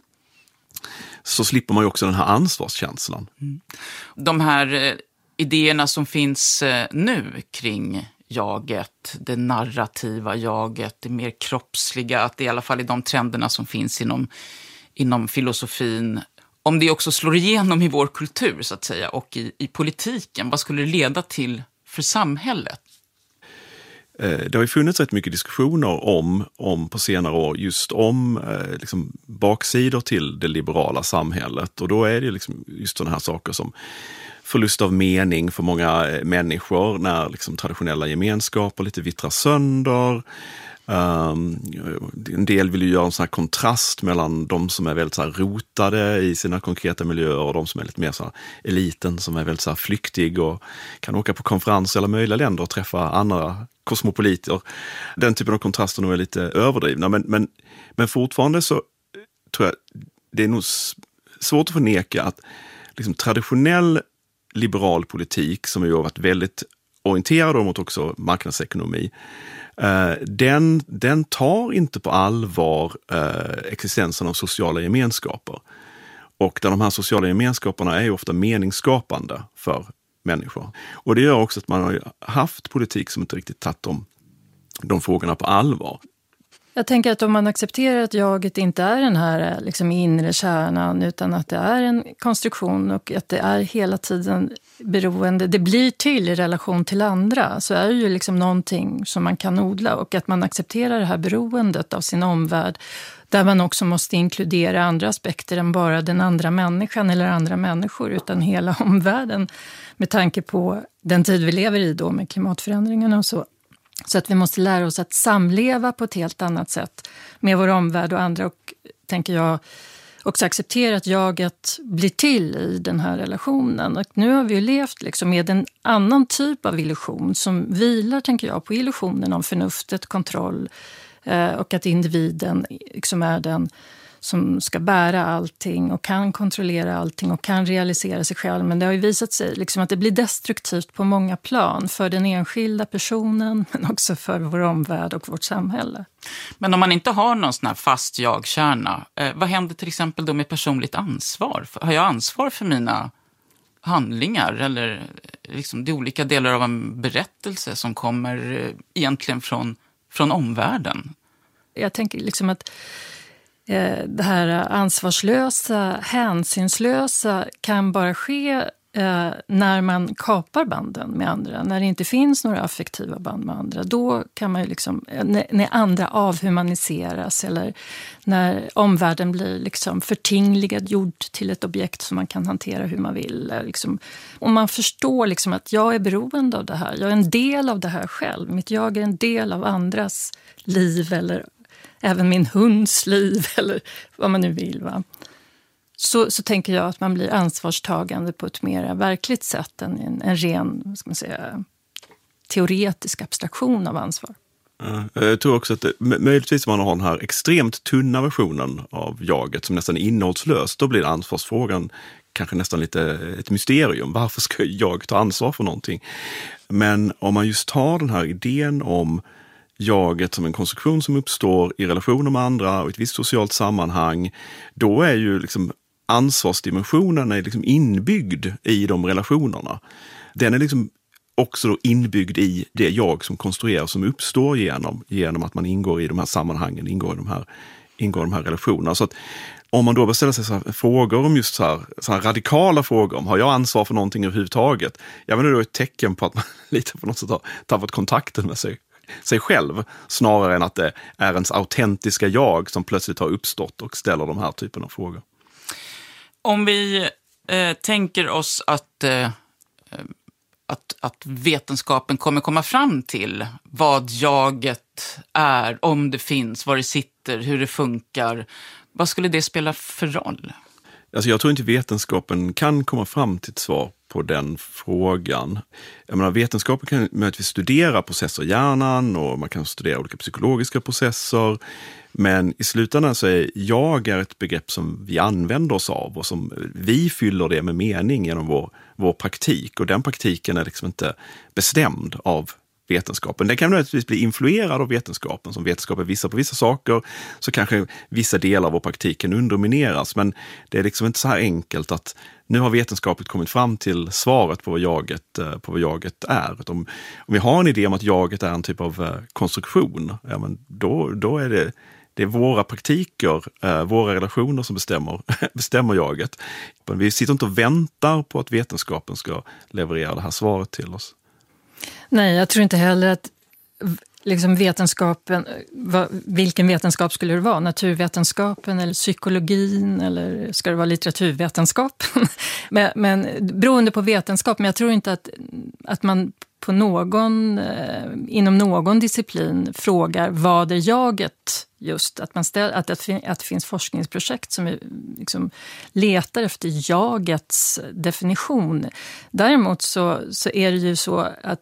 Så slipper man ju också den här ansvarskänslan. Mm. De här eh, idéerna som finns eh, nu kring jaget, det narrativa jaget, det mer kroppsliga, att det i alla fall är de trenderna som finns inom, inom filosofin. Om det också slår igenom i vår kultur så att säga och i, i politiken, vad skulle det leda till för samhället? Det har ju funnits rätt mycket diskussioner om, om på senare år just om eh, liksom baksidor till det liberala samhället. Och då är det liksom just sådana här saker som förlust av mening för många människor när liksom traditionella gemenskaper lite vittrar sönder. Um, en del vill ju göra en sån här kontrast mellan de som är väldigt så här rotade i sina konkreta miljöer och de som är lite mer så här eliten som är väldigt så här flyktig och kan åka på konferenser eller möjliga länder och träffa andra kosmopoliter. Den typen av kontraster nog är lite överdrivna, men, men, men fortfarande så tror jag det är nog svårt att förneka att liksom traditionell liberal politik som ju har varit väldigt orienterad mot också marknadsekonomi, Uh, den, den tar inte på allvar uh, existensen av sociala gemenskaper. Och där de här sociala gemenskaperna är ju ofta meningsskapande för människor. Och det gör också att man har haft politik som inte riktigt tagit de, de frågorna på allvar. Jag tänker att om man accepterar att jaget inte är den här liksom inre kärnan utan att det är en konstruktion och att det är hela tiden beroende, det blir till i relation till andra, så är det ju liksom någonting som man kan odla och att man accepterar det här beroendet av sin omvärld där man också måste inkludera andra aspekter än bara den andra människan eller andra människor utan hela omvärlden med tanke på den tid vi lever i då med klimatförändringarna och så. Så att vi måste lära oss att samleva på ett helt annat sätt med vår omvärld och andra och tänker jag också acceptera att jaget blir till i den här relationen. Och nu har vi ju levt liksom med en annan typ av illusion som vilar, tänker jag, på illusionen om förnuftet, kontroll eh, och att individen liksom är den som ska bära allting och kan kontrollera allting och kan realisera sig själv. Men det har ju visat sig liksom att det blir destruktivt på många plan för den enskilda personen men också för vår omvärld och vårt samhälle. Men om man inte har någon sån här fast jag-kärna, eh, vad händer till exempel då med personligt ansvar? Har jag ansvar för mina handlingar eller liksom de olika delar av en berättelse som kommer eh, egentligen från, från omvärlden? Jag tänker liksom att det här ansvarslösa, hänsynslösa kan bara ske eh, när man kapar banden med andra. När det inte finns några affektiva band med andra. Då kan man ju liksom, när, när andra avhumaniseras eller när omvärlden blir liksom förtingligad, gjord till ett objekt som man kan hantera hur man vill. Liksom. Och man förstår liksom att jag är beroende av det här. Jag är en del av det här själv. Mitt jag är en del av andras liv eller även min hunds liv eller vad man nu vill. Va? Så, så tänker jag att man blir ansvarstagande på ett mer verkligt sätt än en, en ren, vad ska man säga, teoretisk abstraktion av ansvar. Ja, jag tror också att det, möjligtvis man har den här extremt tunna versionen av jaget som nästan är innehållslöst. Då blir ansvarsfrågan kanske nästan lite ett mysterium. Varför ska jag ta ansvar för någonting? Men om man just tar den här idén om jaget som en konstruktion som uppstår i relationer med andra och ett visst socialt sammanhang, då är ju liksom ansvarsdimensionen är liksom inbyggd i de relationerna. Den är liksom också då inbyggd i det jag som konstrueras, som uppstår genom, genom att man ingår i de här sammanhangen, ingår i de här, ingår i de här relationerna. Så att om man då bör ställa sig så här frågor om just så här, så här radikala frågor om har jag ansvar för någonting överhuvudtaget? Jag menar, det är ett tecken på att man lite på något sätt har tappat kontakten med sig sig själv, snarare än att det är ens autentiska jag som plötsligt har uppstått och ställer de här typen av frågor. Om vi eh, tänker oss att eh, att, att vetenskapen kommer komma fram till vad jaget är, om det finns, var det sitter, hur det funkar. Vad skulle det spela för roll? Alltså jag tror inte vetenskapen kan komma fram till ett svar på den frågan. Jag menar, vetenskapen kan möjligtvis studera processer i hjärnan och man kan studera olika psykologiska processer. Men i slutändan så är jag är ett begrepp som vi använder oss av och som vi fyller det med mening genom vår, vår praktik. Och den praktiken är liksom inte bestämd av vetenskapen. Den kan naturligtvis bli influerad av vetenskapen. Som vetenskapen visar på vissa saker så kanske vissa delar av vår praktik kan undermineras. Men det är liksom inte så här enkelt att nu har vetenskapet kommit fram till svaret på vad jaget, på vad jaget är. Om, om vi har en idé om att jaget är en typ av konstruktion, ja, men då, då är det, det är våra praktiker, våra relationer som bestämmer, bestämmer jaget. Men vi sitter inte och väntar på att vetenskapen ska leverera det här svaret till oss. Nej, jag tror inte heller att liksom vetenskapen, vilken vetenskap skulle det vara? Naturvetenskapen eller psykologin eller ska det vara litteraturvetenskapen? men, men beroende på vetenskap, men jag tror inte att, att man på någon, inom någon disciplin frågar vad är jaget just. Att, man ställ, att, det, att det finns forskningsprojekt som är, liksom, letar efter jagets definition. Däremot så, så är det ju så att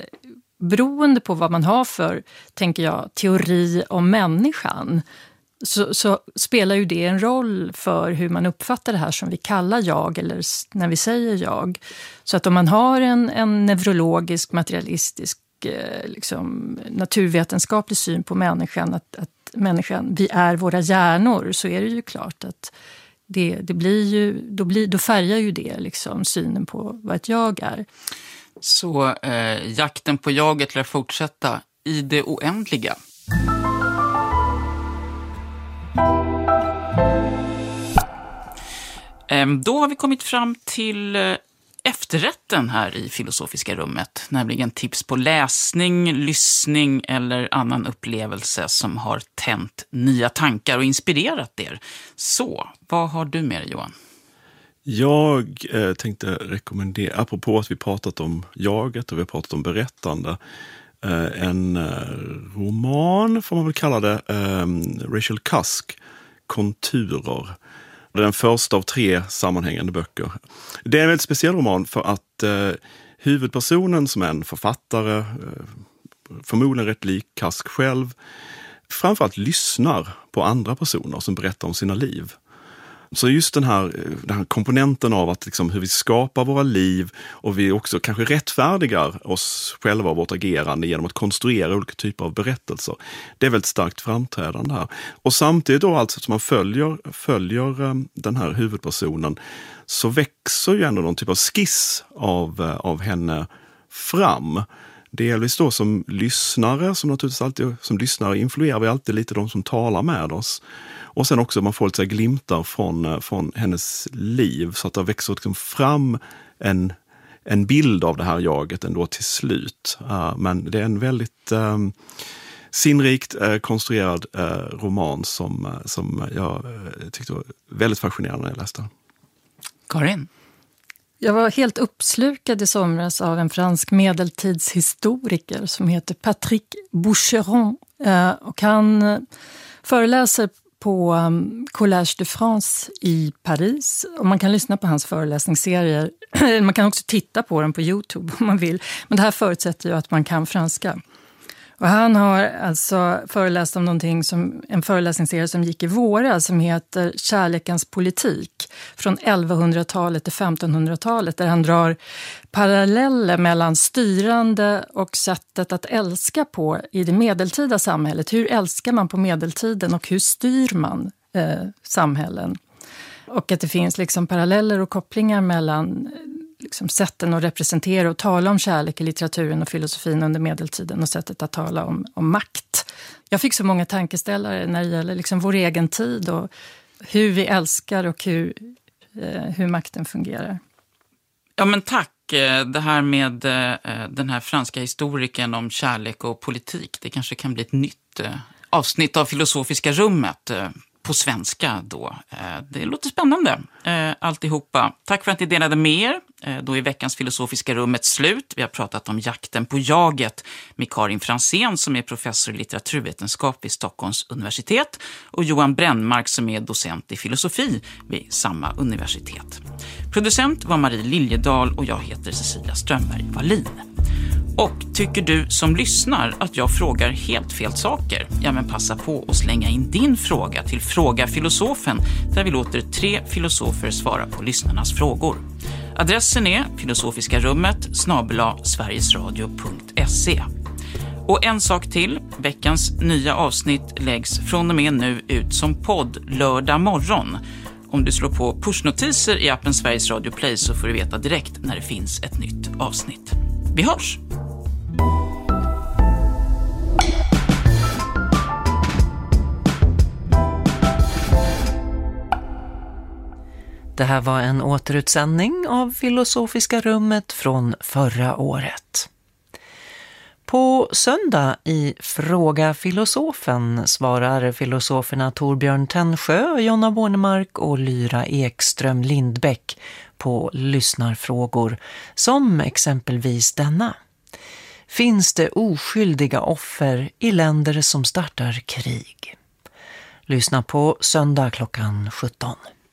beroende på vad man har för, tänker jag, teori om människan så, så spelar ju det en roll för hur man uppfattar det här som vi kallar jag eller när vi säger jag. Så att om man har en, en neurologisk, materialistisk, liksom, naturvetenskaplig syn på människan, att, att människan, vi är våra hjärnor, så är det ju klart att det, det blir ju, då, blir, då färgar ju det liksom synen på vad ett jag är. Så eh, jakten på jaget lär fortsätta i det oändliga. Eh, då har vi kommit fram till eh, efterrätten här i Filosofiska rummet. Nämligen tips på läsning, lyssning eller annan upplevelse som har tänt nya tankar och inspirerat er. Så, vad har du med dig, Johan? Jag eh, tänkte rekommendera, apropå att vi pratat om jaget och vi har pratat om berättande, eh, en eh, roman får man väl kalla det, eh, Rachel Cusk, Konturer. Det är den första av tre sammanhängande böcker. Det är en väldigt speciell roman för att eh, huvudpersonen som är en författare, eh, förmodligen rätt lik Cusk själv, framförallt lyssnar på andra personer som berättar om sina liv. Så just den här, den här komponenten av att liksom hur vi skapar våra liv och vi också kanske rättfärdigar oss själva och vårt agerande genom att konstruera olika typer av berättelser. Det är väldigt starkt framträdande här. Och samtidigt då alltså som man följer, följer den här huvudpersonen så växer ju ändå någon typ av skiss av, av henne fram. Delvis då som lyssnare, som naturligtvis alltid som lyssnare influerar vi alltid lite de som talar med oss. Och sen också man får lite glimtar från, från hennes liv så att det växer liksom fram en, en bild av det här jaget ändå till slut. Uh, men det är en väldigt um, sinnrikt uh, konstruerad uh, roman som, uh, som jag uh, tyckte var väldigt fascinerande när jag läste. Karin? Jag var helt uppslukad i somras av en fransk medeltidshistoriker som heter Patrick Boucheron. Uh, och han föreläser på um, Collège de France i Paris. Och man kan lyssna på hans föreläsningsserier. Man kan också titta på den på YouTube om man vill. Men det här förutsätter ju att man kan franska. Och han har alltså föreläst om någonting som, en föreläsningsserie som gick i våras som heter Kärlekens politik från elvahundratalet till femtonhundratalet, där han drar paralleller mellan styrande och sättet att älska på i det medeltida samhället. Hur älskar man på medeltiden och hur styr man eh, samhällen? Och att det finns liksom paralleller och kopplingar mellan liksom sätten att representera och tala om kärlek i litteraturen och filosofin under medeltiden och sättet att tala om, om makt. Jag fick så många tankeställare när det gäller liksom vår egen tid och hur vi älskar och hur, eh, hur makten fungerar. Ja, men tack. Det här med eh, den här franska historikern om kärlek och politik, det kanske kan bli ett nytt eh, avsnitt av Filosofiska rummet eh, på svenska då. Eh, det låter spännande eh, alltihopa. Tack för att ni delade med er. Då är veckans filosofiska rummet slut. Vi har pratat om jakten på jaget med Karin Fransén som är professor i litteraturvetenskap vid Stockholms universitet och Johan Brännmark som är docent i filosofi vid samma universitet. Producent var Marie Liljedal och jag heter Cecilia Strömberg Wallin. Och tycker du som lyssnar att jag frågar helt fel saker? Ja, men passa på att slänga in din fråga till Fråga Filosofen där vi låter tre filosofer svara på lyssnarnas frågor. Adressen är filosofiska rummet snabel-a sverigesradio punkt se. Och en sak till, veckans nya avsnitt läggs från och med nu ut som podd lördag morgon. Om du slår på pushnotiser i appen Sveriges Radio Play så får du veta direkt när det finns ett nytt avsnitt. Vi hörs! Det här var en återutsändning av Filosofiska rummet från förra året. På söndag i Fråga Filosofen svarar filosoferna Torbjörn Tännsjö, Jonna Bornemark och Lyra Ekström Lindbäck på lyssnarfrågor som exempelvis denna. Finns det oskyldiga offer i länder som startar krig? Lyssna på söndag klockan sjutton.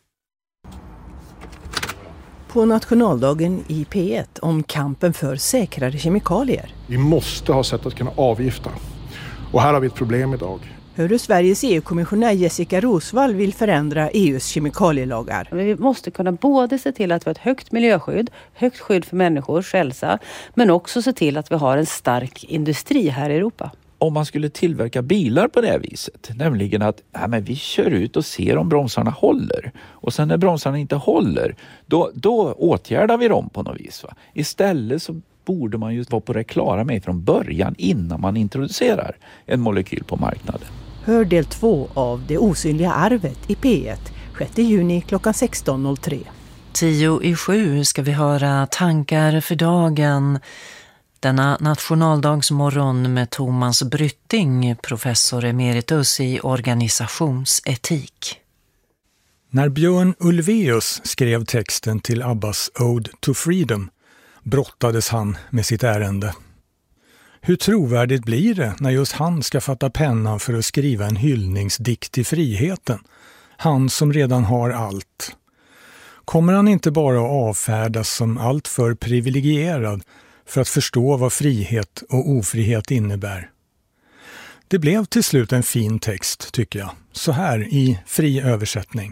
På nationaldagen i P ett om kampen för säkrare kemikalier. Vi måste ha sätt att kunna avgifta. Och här har vi ett problem idag. Hur Sveriges E U-kommissionär Jessica Rosvall vill förändra E U:s kemikalielagar. Vi måste kunna både se till att vi har ett högt miljöskydd, högt skydd för människors hälsa, men också se till att vi har en stark industri här i Europa. Om man skulle tillverka bilar på det här viset, nämligen att ja, men vi kör ut och ser om bromsarna håller. Och sen när bromsarna inte håller, då, då åtgärdar vi dem på något vis. Va? Istället så borde man ju vara på det klara med från början innan man introducerar en molekyl på marknaden. Hör del två av Det osynliga arvet i P ett, sjätte juni klockan sexton noll tre. Tio i sju ska vi höra tankar för dagen. Denna nationaldagsmorgon med Thomas Brytting, professor emeritus i organisationsetik. När Björn Ulvaeus skrev texten till Abbas Ode to Freedom brottades han med sitt ärende. Hur trovärdigt blir det när just han ska fatta pennan för att skriva en hyllningsdikt till friheten? Han som redan har allt. Kommer han inte bara att avfärdas som allt för privilegierad för att förstå vad frihet och ofrihet innebär? Det blev till slut en fin text, tycker jag, så här i fri översättning.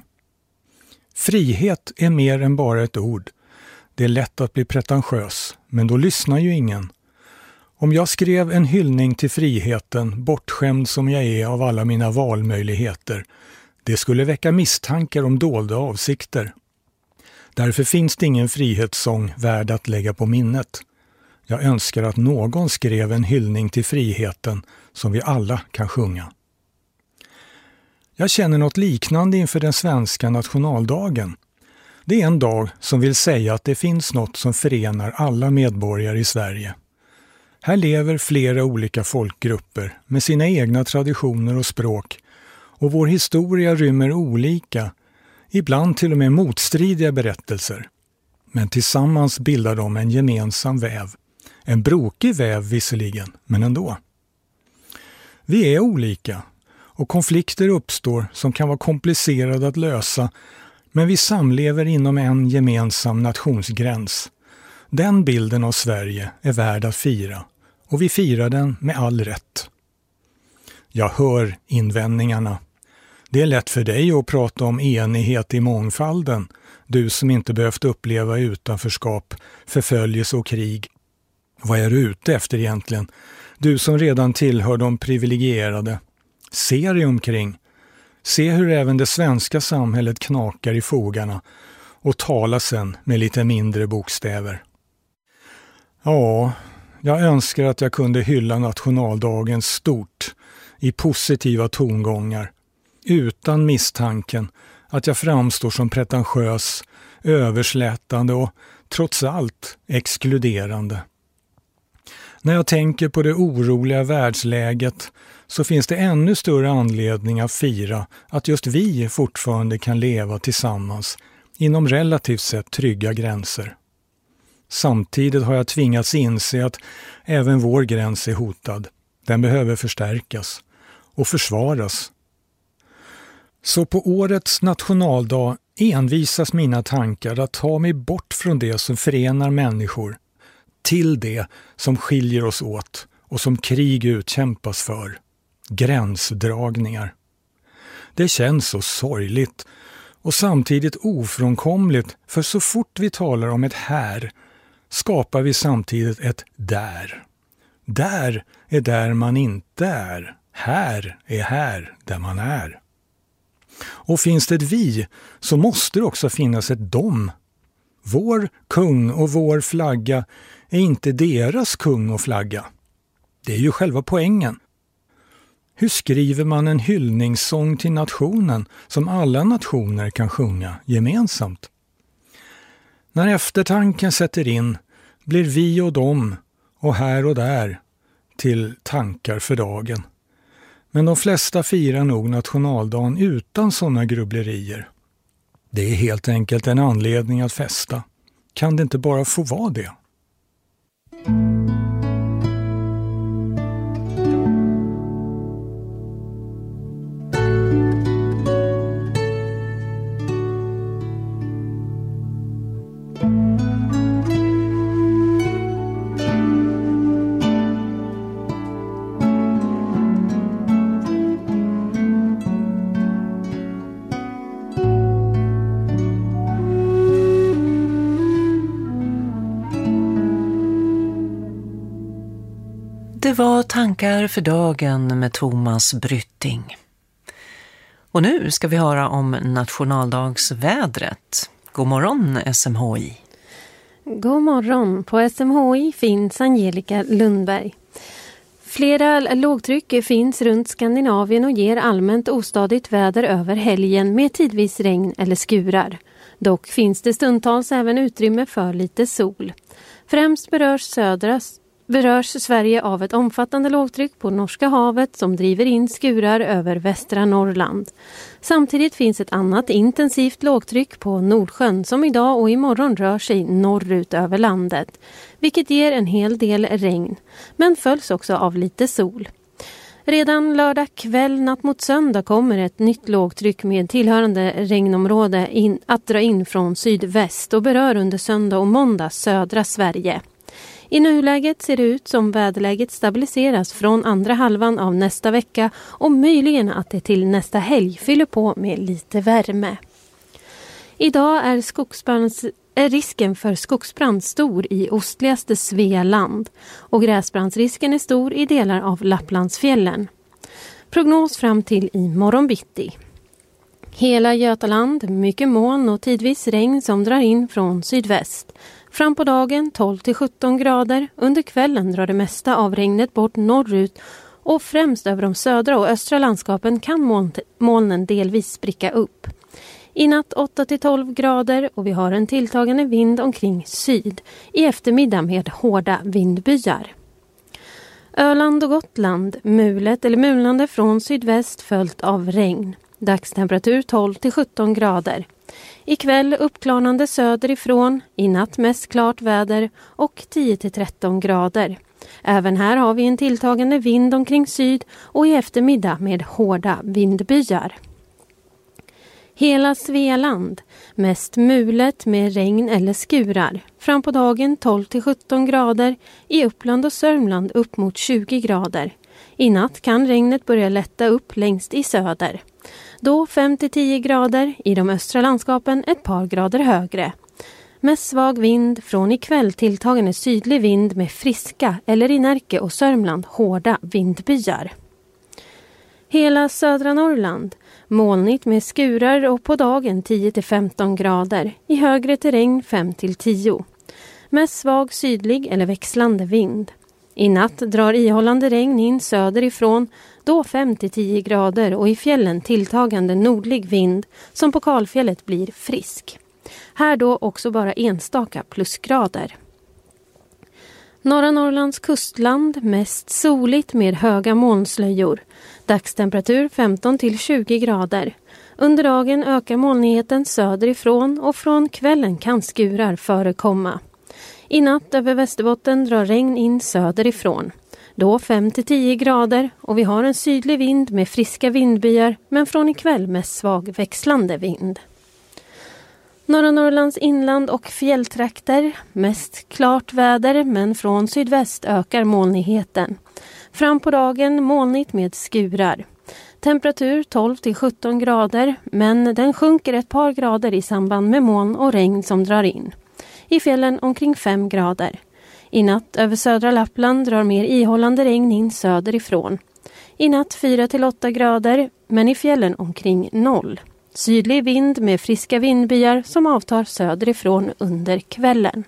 Frihet är mer än bara ett ord. Det är lätt att bli pretentiös, men då lyssnar ju ingen. Om jag skrev en hyllning till friheten, bortskämd som jag är av alla mina valmöjligheter, det skulle väcka misstankar om dolda avsikter. Därför finns det ingen frihetssång värd att lägga på minnet. Jag önskar att någon skrev en hyllning till friheten som vi alla kan sjunga. Jag känner något liknande inför den svenska nationaldagen. Det är en dag som vill säga att det finns något som förenar alla medborgare i Sverige. Här lever flera olika folkgrupper med sina egna traditioner och språk, och vår historia rymmer olika, ibland till och med motstridiga berättelser. Men tillsammans bildar de en gemensam väv. En brokig väv visserligen, men ändå. Vi är olika, och konflikter uppstår som kan vara komplicerade att lösa, men vi samlever inom en gemensam nationsgräns. Den bilden av Sverige är värd att fira, och vi firar den med all rätt. Jag hör invändningarna. Det är lätt för dig att prata om enighet i mångfalden, du som inte behövt uppleva utanförskap, förföljelse och krig. Vad är du ute efter egentligen? Du som redan tillhör de privilegierade. Se dig omkring. Se hur även det svenska samhället knakar i fogarna, och tala sen med lite mindre bokstäver. Ja, jag önskar att jag kunde hylla nationaldagen stort, i positiva tongångar, utan misstanken att jag framstår som pretentiös, överslätande och trots allt exkluderande. När jag tänker på det oroliga världsläget så finns det ännu större anledning att fira att just vi fortfarande kan leva tillsammans inom relativt sett trygga gränser. Samtidigt har jag tvingats inse att även vår gräns är hotad. Den behöver förstärkas och försvaras. Så på årets nationaldag envisas mina tankar att ta mig bort från det som förenar människor till det som skiljer oss åt och som krig utkämpas för. Gränsdragningar. Det känns så sorgligt och samtidigt ofrånkomligt, för så fort vi talar om ett här skapar vi samtidigt ett där. Där är där man inte är. Här är här där man är. Och finns det ett vi så måste det också finnas ett dom. Vår kung och vår flagga är inte deras kung och flagga. Det är ju själva poängen. Hur skriver man en hyllningssång till nationen som alla nationer kan sjunga gemensamt? När eftertanken sätter in blir vi och dem och här och där till tankar för dagen. Men de flesta firar nog nationaldagen utan sådana grubblerier. Det är helt enkelt en anledning att festa. Kan det inte bara få vara det? Det var tankar för dagen med Thomas Brytting. Och nu ska vi höra om nationaldagsvädret. God morgon S M H I. God morgon. På S M H I finns Angelica Lundberg. Flera lågtryck finns runt Skandinavien och ger allmänt ostadigt väder över helgen med tidvis regn eller skurar. Dock finns det stundtals även utrymme för lite sol. Främst berörs södra berörs Sverige av ett omfattande lågtryck på Norska havet som driver in skurar över västra Norrland. Samtidigt finns ett annat intensivt lågtryck på Nordsjön som idag och imorgon rör sig norrut över landet, vilket ger en hel del regn, men följs också av lite sol. Redan lördag kväll natt mot söndag kommer ett nytt lågtryck med tillhörande regnområde in, att dra in från sydväst och berör under söndag och måndag södra Sverige. I nuläget ser det ut som väderläget stabiliseras från andra halvan av nästa vecka och möjligen att det till nästa helg fyller på med lite värme. Idag är, skogsbrands, är risken för skogsbrand stor i ostligaste Svealand och gräsbrandsrisken är stor i delar av Lapplandsfjällen. Prognos fram till i morgon bitti. Hela Götaland, mycket moln och tidvis regn som drar in från sydväst. Fram på dagen tolv till sjutton grader, under kvällen drar det mesta av regnet bort norrut och främst över de södra och östra landskapen kan molnen delvis spricka upp. I natt åtta till tolv grader och vi har en tilltagande vind omkring syd, i eftermiddag med hårda vindbyar. Öland och Gotland, mulet eller mulnande från sydväst följt av regn. Dagstemperatur tolv till sjutton grader. Ikväll uppklarnande söderifrån, i natt mest klart väder och tio till tretton grader. Även här har vi en tilltagande vind omkring syd och i eftermiddag med hårda vindbyar. Hela Svealand, mest mulet med regn eller skurar. Fram på dagen tolv till sjutton grader, i Uppland och Sörmland upp mot tjugo grader. I natt kan regnet börja lätta upp längst i söder. Då fem till tio grader, i de östra landskapen ett par grader högre. Med svag vind från ikväll tilltagande sydlig vind med friska eller i Närke och Sörmland hårda vindbyar. Hela södra Norrland, molnigt med skurar och på dagen tio till femton grader, i högre terräng fem till tio. Med svag sydlig eller växlande vind. I natt drar ihållande regn in söderifrån, då fem till tio grader och i fjällen tilltagande nordlig vind som på Kalfjället blir frisk. Här då också bara enstaka plusgrader. Norra Norrlands kustland mest soligt med höga molnslöjor. Dagstemperatur femton till tjugo grader. Under dagen ökar molnigheten söderifrån och från kvällen kan skurar förekomma. I natt över Västerbotten drar regn in söderifrån. Då fem till tio grader och vi har en sydlig vind med friska vindbyar men från ikväll med svag växlande vind. Norra Norrlands inland och fjälltrakter, mest klart väder men från sydväst ökar molnigheten. Fram på dagen molnigt med skurar. Temperatur tolv till sjutton grader men den sjunker ett par grader i samband med moln och regn som drar in. I fjällen omkring fem grader. I natt över södra Lappland drar mer ihållande regn in söderifrån. I natt fyra till åtta grader men i fjällen omkring noll. Sydlig vind med friska vindbyar som avtar söderifrån under kvällen.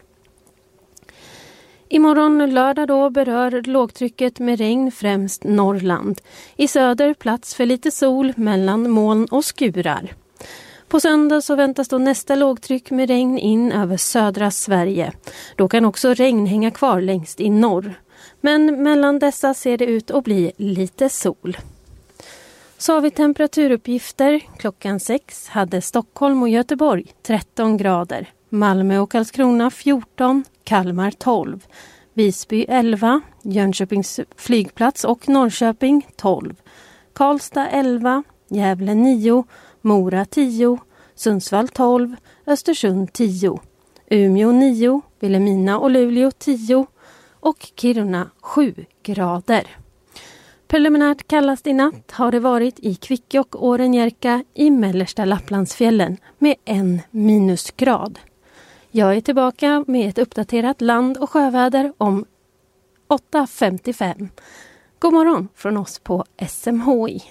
Imorgon lördag då berör lågtrycket med regn främst Norrland. I söder plats för lite sol mellan moln och skurar. På söndag så väntas då nästa lågtryck med regn in över södra Sverige. Då kan också regn hänga kvar längst i norr. Men mellan dessa ser det ut att bli lite sol. Så har vi temperaturuppgifter. Klockan sex hade Stockholm och Göteborg tretton grader. Malmö och Karlskrona fjorton, Kalmar tolv. Visby elva, Jönköpings flygplats och Norrköping tolv. Karlstad elva, Gävle nio, Mora tio, Sundsvall tolv, Östersund tio. Umeå nio, Vilhelmina och Luleå tio och Kiruna sju grader. Preliminärt kallast i natt har det varit i Kvicke och Årenjärka i mellersta Lapplandsfjällen med en minusgrad. Jag är tillbaka med ett uppdaterat land- och sjöväder om åtta femtiofem. God morgon från oss på S M H I.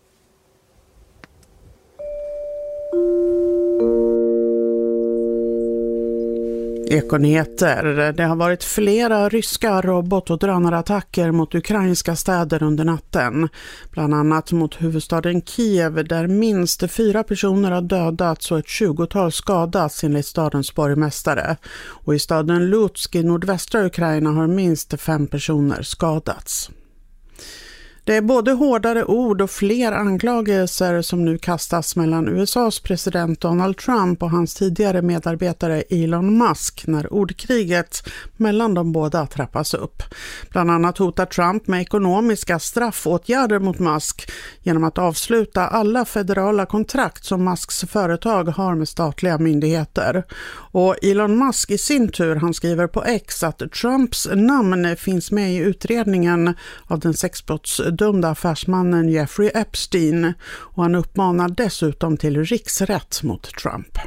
Ekonyheter. Det har varit flera ryska robot- och drönarattacker mot ukrainska städer under natten. Bland annat mot huvudstaden Kiev där minst fyra personer har dödats och ett tjugotal skadats enligt stadens borgmästare. Och i staden Lutsk i nordvästra Ukraina har minst fem personer skadats. Det är både hårdare ord och fler anklagelser som nu kastas mellan U S A:s president Donald Trump och hans tidigare medarbetare Elon Musk när ordkriget mellan de båda trappas upp. Bland annat hotar Trump med ekonomiska straffåtgärder mot Musk genom att avsluta alla federala kontrakt som Musks företag har med statliga myndigheter. Och Elon Musk i sin tur, han skriver på X att Trumps namn finns med i utredningen av den sexbrotts dömda affärsmannen Jeffrey Epstein och han uppmanar dessutom till riksrätt mot Trump.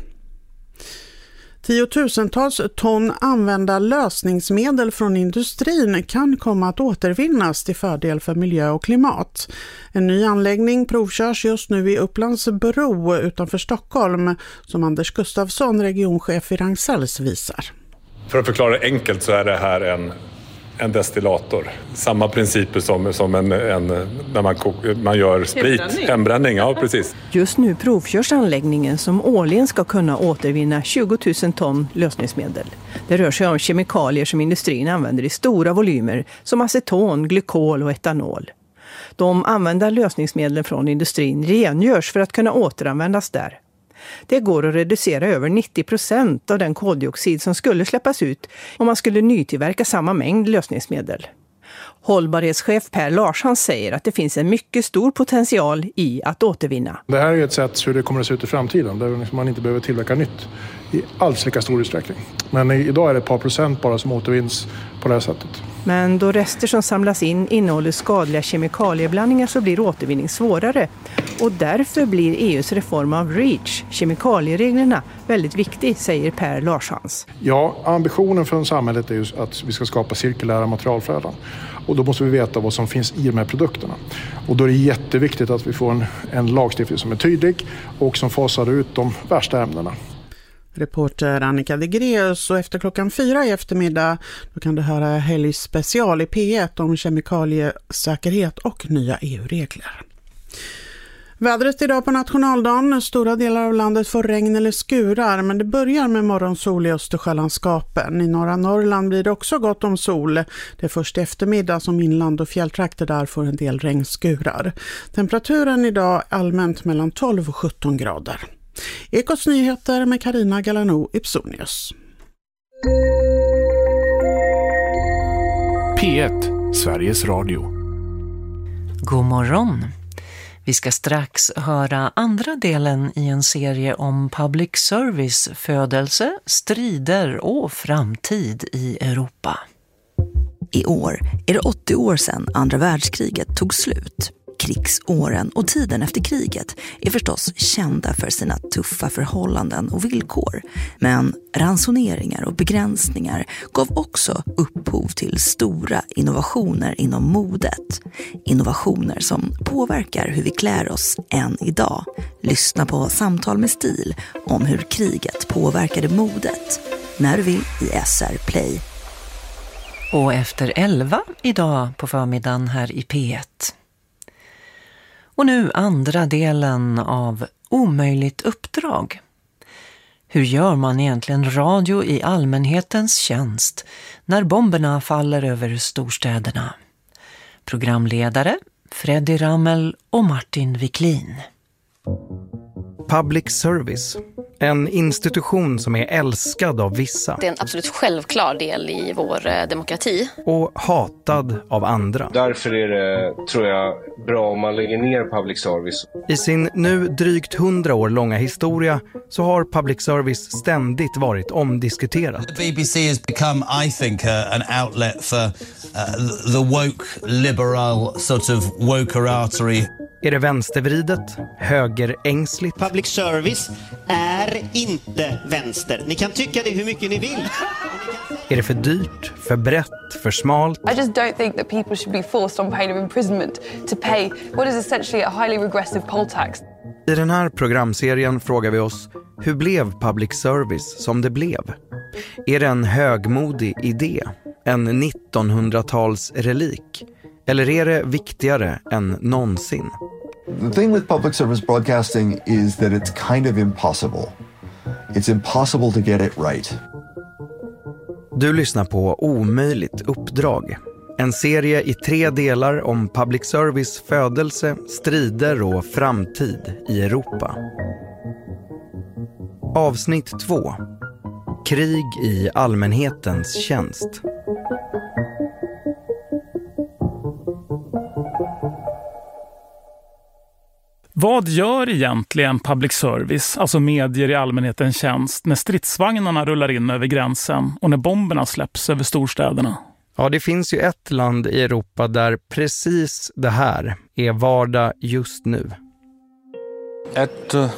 Tiotusentals ton använda lösningsmedel från industrin kan komma att återvinnas till fördel för miljö och klimat. En ny anläggning provkörs just nu i Upplandsbro utanför Stockholm som Anders Gustafsson, regionchef i Ragn-Sells, visar. För att förklara det enkelt så är det här en En destillator. Samma principer som, som en, en, när man, man gör sprit. Hembränning. Hembränning, ja precis. Just nu provkörs anläggningen som årligen ska kunna återvinna tjugo tusen ton lösningsmedel. Det rör sig om kemikalier som industrin använder i stora volymer som aceton, glykol och etanol. De använda lösningsmedlen från industrin rengörs för att kunna återanvändas där. Det går att reducera över nittio procent av den koldioxid som skulle släppas ut om man skulle nytillverka samma mängd lösningsmedel. Hållbarhetschef Per Larsson säger att det finns en mycket stor potential i att återvinna. Det här är ett sätt hur det kommer att se ut i framtiden där man inte behöver tillverka nytt i alls lika stor utsträckning. Men idag är det ett par procent bara som återvinns på det här sättet. Men då rester som samlas in innehåller skadliga kemikalieblandningar så blir återvinning svårare. Och därför blir E U:s reform av REACH, kemikaliereglerna, väldigt viktig, säger Per Larssons. Ja, ambitionen från samhället är ju att vi ska skapa cirkulära materialflöden. Och då måste vi veta vad som finns i de här produkterna. Och då är det jätteviktigt att vi får en, en lagstiftning som är tydlig och som fasar ut de värsta ämnena. Reporter Annika de Greus, och efter klockan fyra i eftermiddag då kan du höra Helgs special i P ett om kemikaliesäkerhet och nya E U-regler. Vädret idag på nationaldagen. Stora delar av landet får regn eller skurar, men det börjar med morgonsol i Östersjölandskapen. I norra Norrland blir det också gott om sol. Det är först eftermiddag som inland och fjälltrakter där får en del regnskurar. Temperaturen idag allmänt mellan tolv och sjutton grader. Ekots nyheter med Carina Galano Ipsonius. P ett, Sveriges Radio. God morgon. Vi ska strax höra andra delen i en serie om public service, födelse, strider och framtid i Europa. I år är det åttio år sedan andra världskriget tog slut. Krigsåren och tiden efter kriget är förstås kända för sina tuffa förhållanden och villkor. Men ransoneringar och begränsningar gav också upphov till stora innovationer inom modet. Innovationer som påverkar hur vi klär oss än idag. Lyssna på Samtal med stil om hur kriget påverkade modet. När du vill i S R Play. Och efter elva idag på förmiddagen här i P ett. Och nu andra delen av Omöjligt uppdrag. Hur gör man egentligen radio i allmänhetens tjänst när bomberna faller över storstäderna? Programledare Freddy Rammel och Martin Wiklin. Public service. En institution som är älskad av vissa. Det är en absolut självklar del i vår demokrati. Och hatad av andra. Därför är det, tror jag, bra om man lägger ner public service. I sin nu drygt hundra år långa historia så har public service ständigt varit omdiskuterat. The B B C has become, I think, uh, an outlet for uh, the woke, liberal, sort of wokeratory. Är det vänstervridet? Högerängsligt? Public service är inte vänster. Ni kan tycka det hur mycket ni vill. Är det för dyrt, för brett, för smalt? I just don't think that people should be forced on pain of imprisonment to pay what is essentially a highly regressive poll tax. I den här programserien frågar vi oss, hur blev public service som det blev? Är det en högmodig idé? En nittonhundratals relik? Eller är det viktigare än någonsin? The thing with public service broadcasting is that it's kind of impossible. It's impossible to get it right. Du lyssnar på Omöjligt uppdrag. En serie i tre delar om public service födelse, strider och framtid i Europa. Avsnitt två. Krig i allmänhetens tjänst. Vad gör egentligen public service, alltså medier i allmänhetens tjänst, när stridsvagnarna rullar in över gränsen och när bomberna släpps över storstäderna? Ja, det finns ju ett land i Europa där precis det här är vardag just nu. At uh,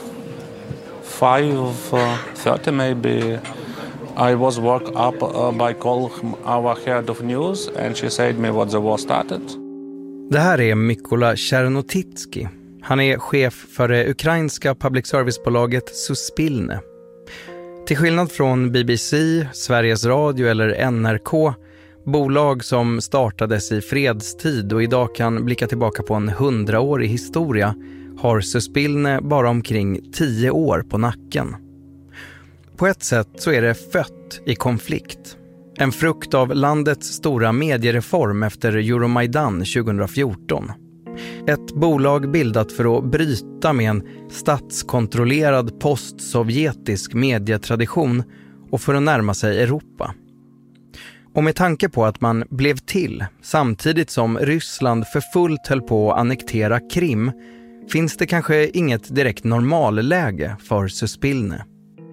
five thirty maybe I was woke up uh, by call our head of news and she said me what the war started. Det här är Mykola Czernotitski. Han är chef för det ukrainska public service-bolaget Suspilne. Till skillnad från B B C, Sveriges Radio eller N R K, bolag som startades i fredstid och idag kan blicka tillbaka på en hundraårig historia, har Suspilne bara omkring tio år på nacken. På ett sätt så är det fött i konflikt. En frukt av landets stora mediereform efter Euromaidan tjugohundrafjorton. Ett bolag bildat för att bryta med en statskontrollerad postsovjetisk medietradition och för att närma sig Europa. Och med tanke på att man blev till samtidigt som Ryssland för fullt höll på att annektera Krim, finns det kanske inget direkt normalläge för Suspilne.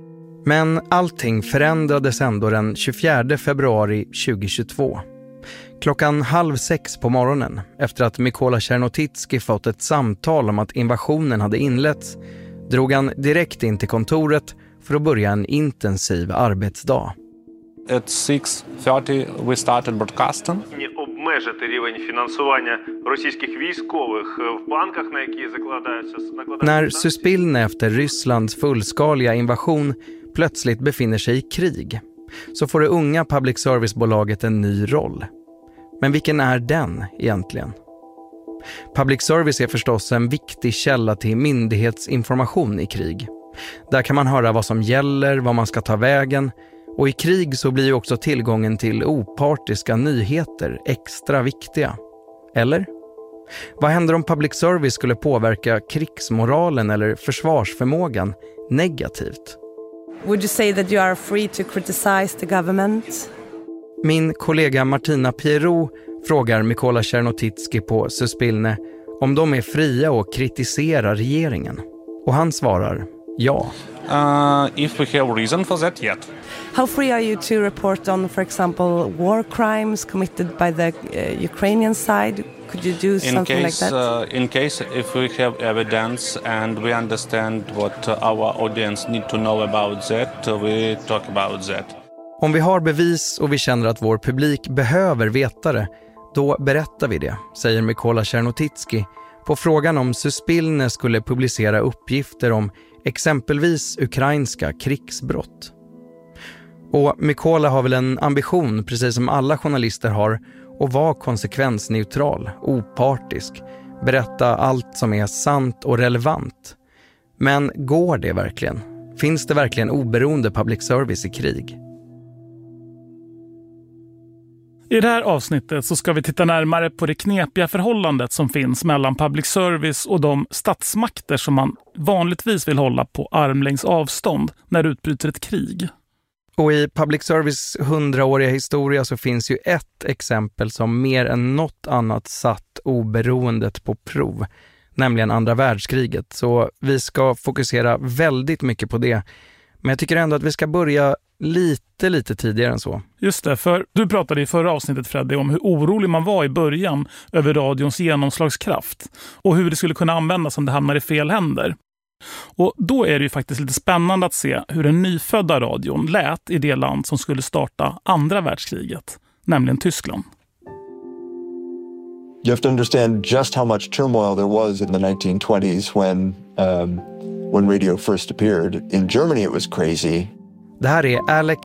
Men allting förändrades ändå den tjugofjärde februari tjugohundratjugotvå. Klockan halv sex på morgonen, efter att Mykola Czernotitski fått ett samtal om att invasionen hade inletts, drog han direkt in till kontoret för att börja en intensiv arbetsdag. At six thirty we started broadcasting. Обмежити рівень фінансування російських військових в банках, на які закладаються... När Suspilne efter Rysslands fullskaliga invasion plötsligt befinner sig i krig, så får det unga public service-bolaget en ny roll. Men vilken är den egentligen? Public service är förstås en viktig källa till myndighetsinformation i krig. Där kan man höra vad som gäller, vad man ska ta vägen. Och i krig så blir ju också tillgången till opartiska nyheter extra viktiga. Eller? Vad händer om public service skulle påverka krigsmoralen eller försvarsförmågan negativt? Would you say that you are free to criticize the government? Min kollega Martina Pierrot frågar Mykola Czernotitsky på Suspilne om de är fria att kritisera regeringen. Och han svarar ja. Uh, if we have reason for that, yet. How free are you to report on, for example, war crimes committed by the uh, Ukrainian side? Could you do something in like case, that? Uh, in case if we have evidence and we understand what uh, our audience need to know about that, uh, we talk about that. Om vi har bevis och vi känner att vår publik behöver veta det, då berättar vi det, säger Mykola Czernotitsky på frågan om Suspilne skulle publicera uppgifter om exempelvis ukrainska krigsbrott. Och Mykola har väl en ambition, precis som alla journalister har, att vara konsekvensneutral, opartisk, berätta allt som är sant och relevant. Men går det verkligen? Finns det verkligen oberoende public service i krig? I det här avsnittet så ska vi titta närmare på det knepiga förhållandet som finns mellan public service och de statsmakter som man vanligtvis vill hålla på armlängds avstånd när det utbryter ett krig. Och i public service hundraåriga historia så finns ju ett exempel som mer än något annat satt oberoendet på prov, nämligen andra världskriget. Så vi ska fokusera väldigt mycket på det. Men jag tycker ändå att vi ska börja lite, lite tidigare än så. Just det, för du pratade i förra avsnittet, Freddy, om hur orolig man var i början över radions genomslagskraft och hur det skulle kunna användas om det hamnar i fel händer. Och då är det ju faktiskt lite spännande att se hur den nyfödda radion lät i det land som skulle starta andra världskriget, nämligen Tyskland. You have to understand just how much turmoil there was in the nineteen twenties when um, when radio first appeared. In Germany it was crazy. Det här är Alec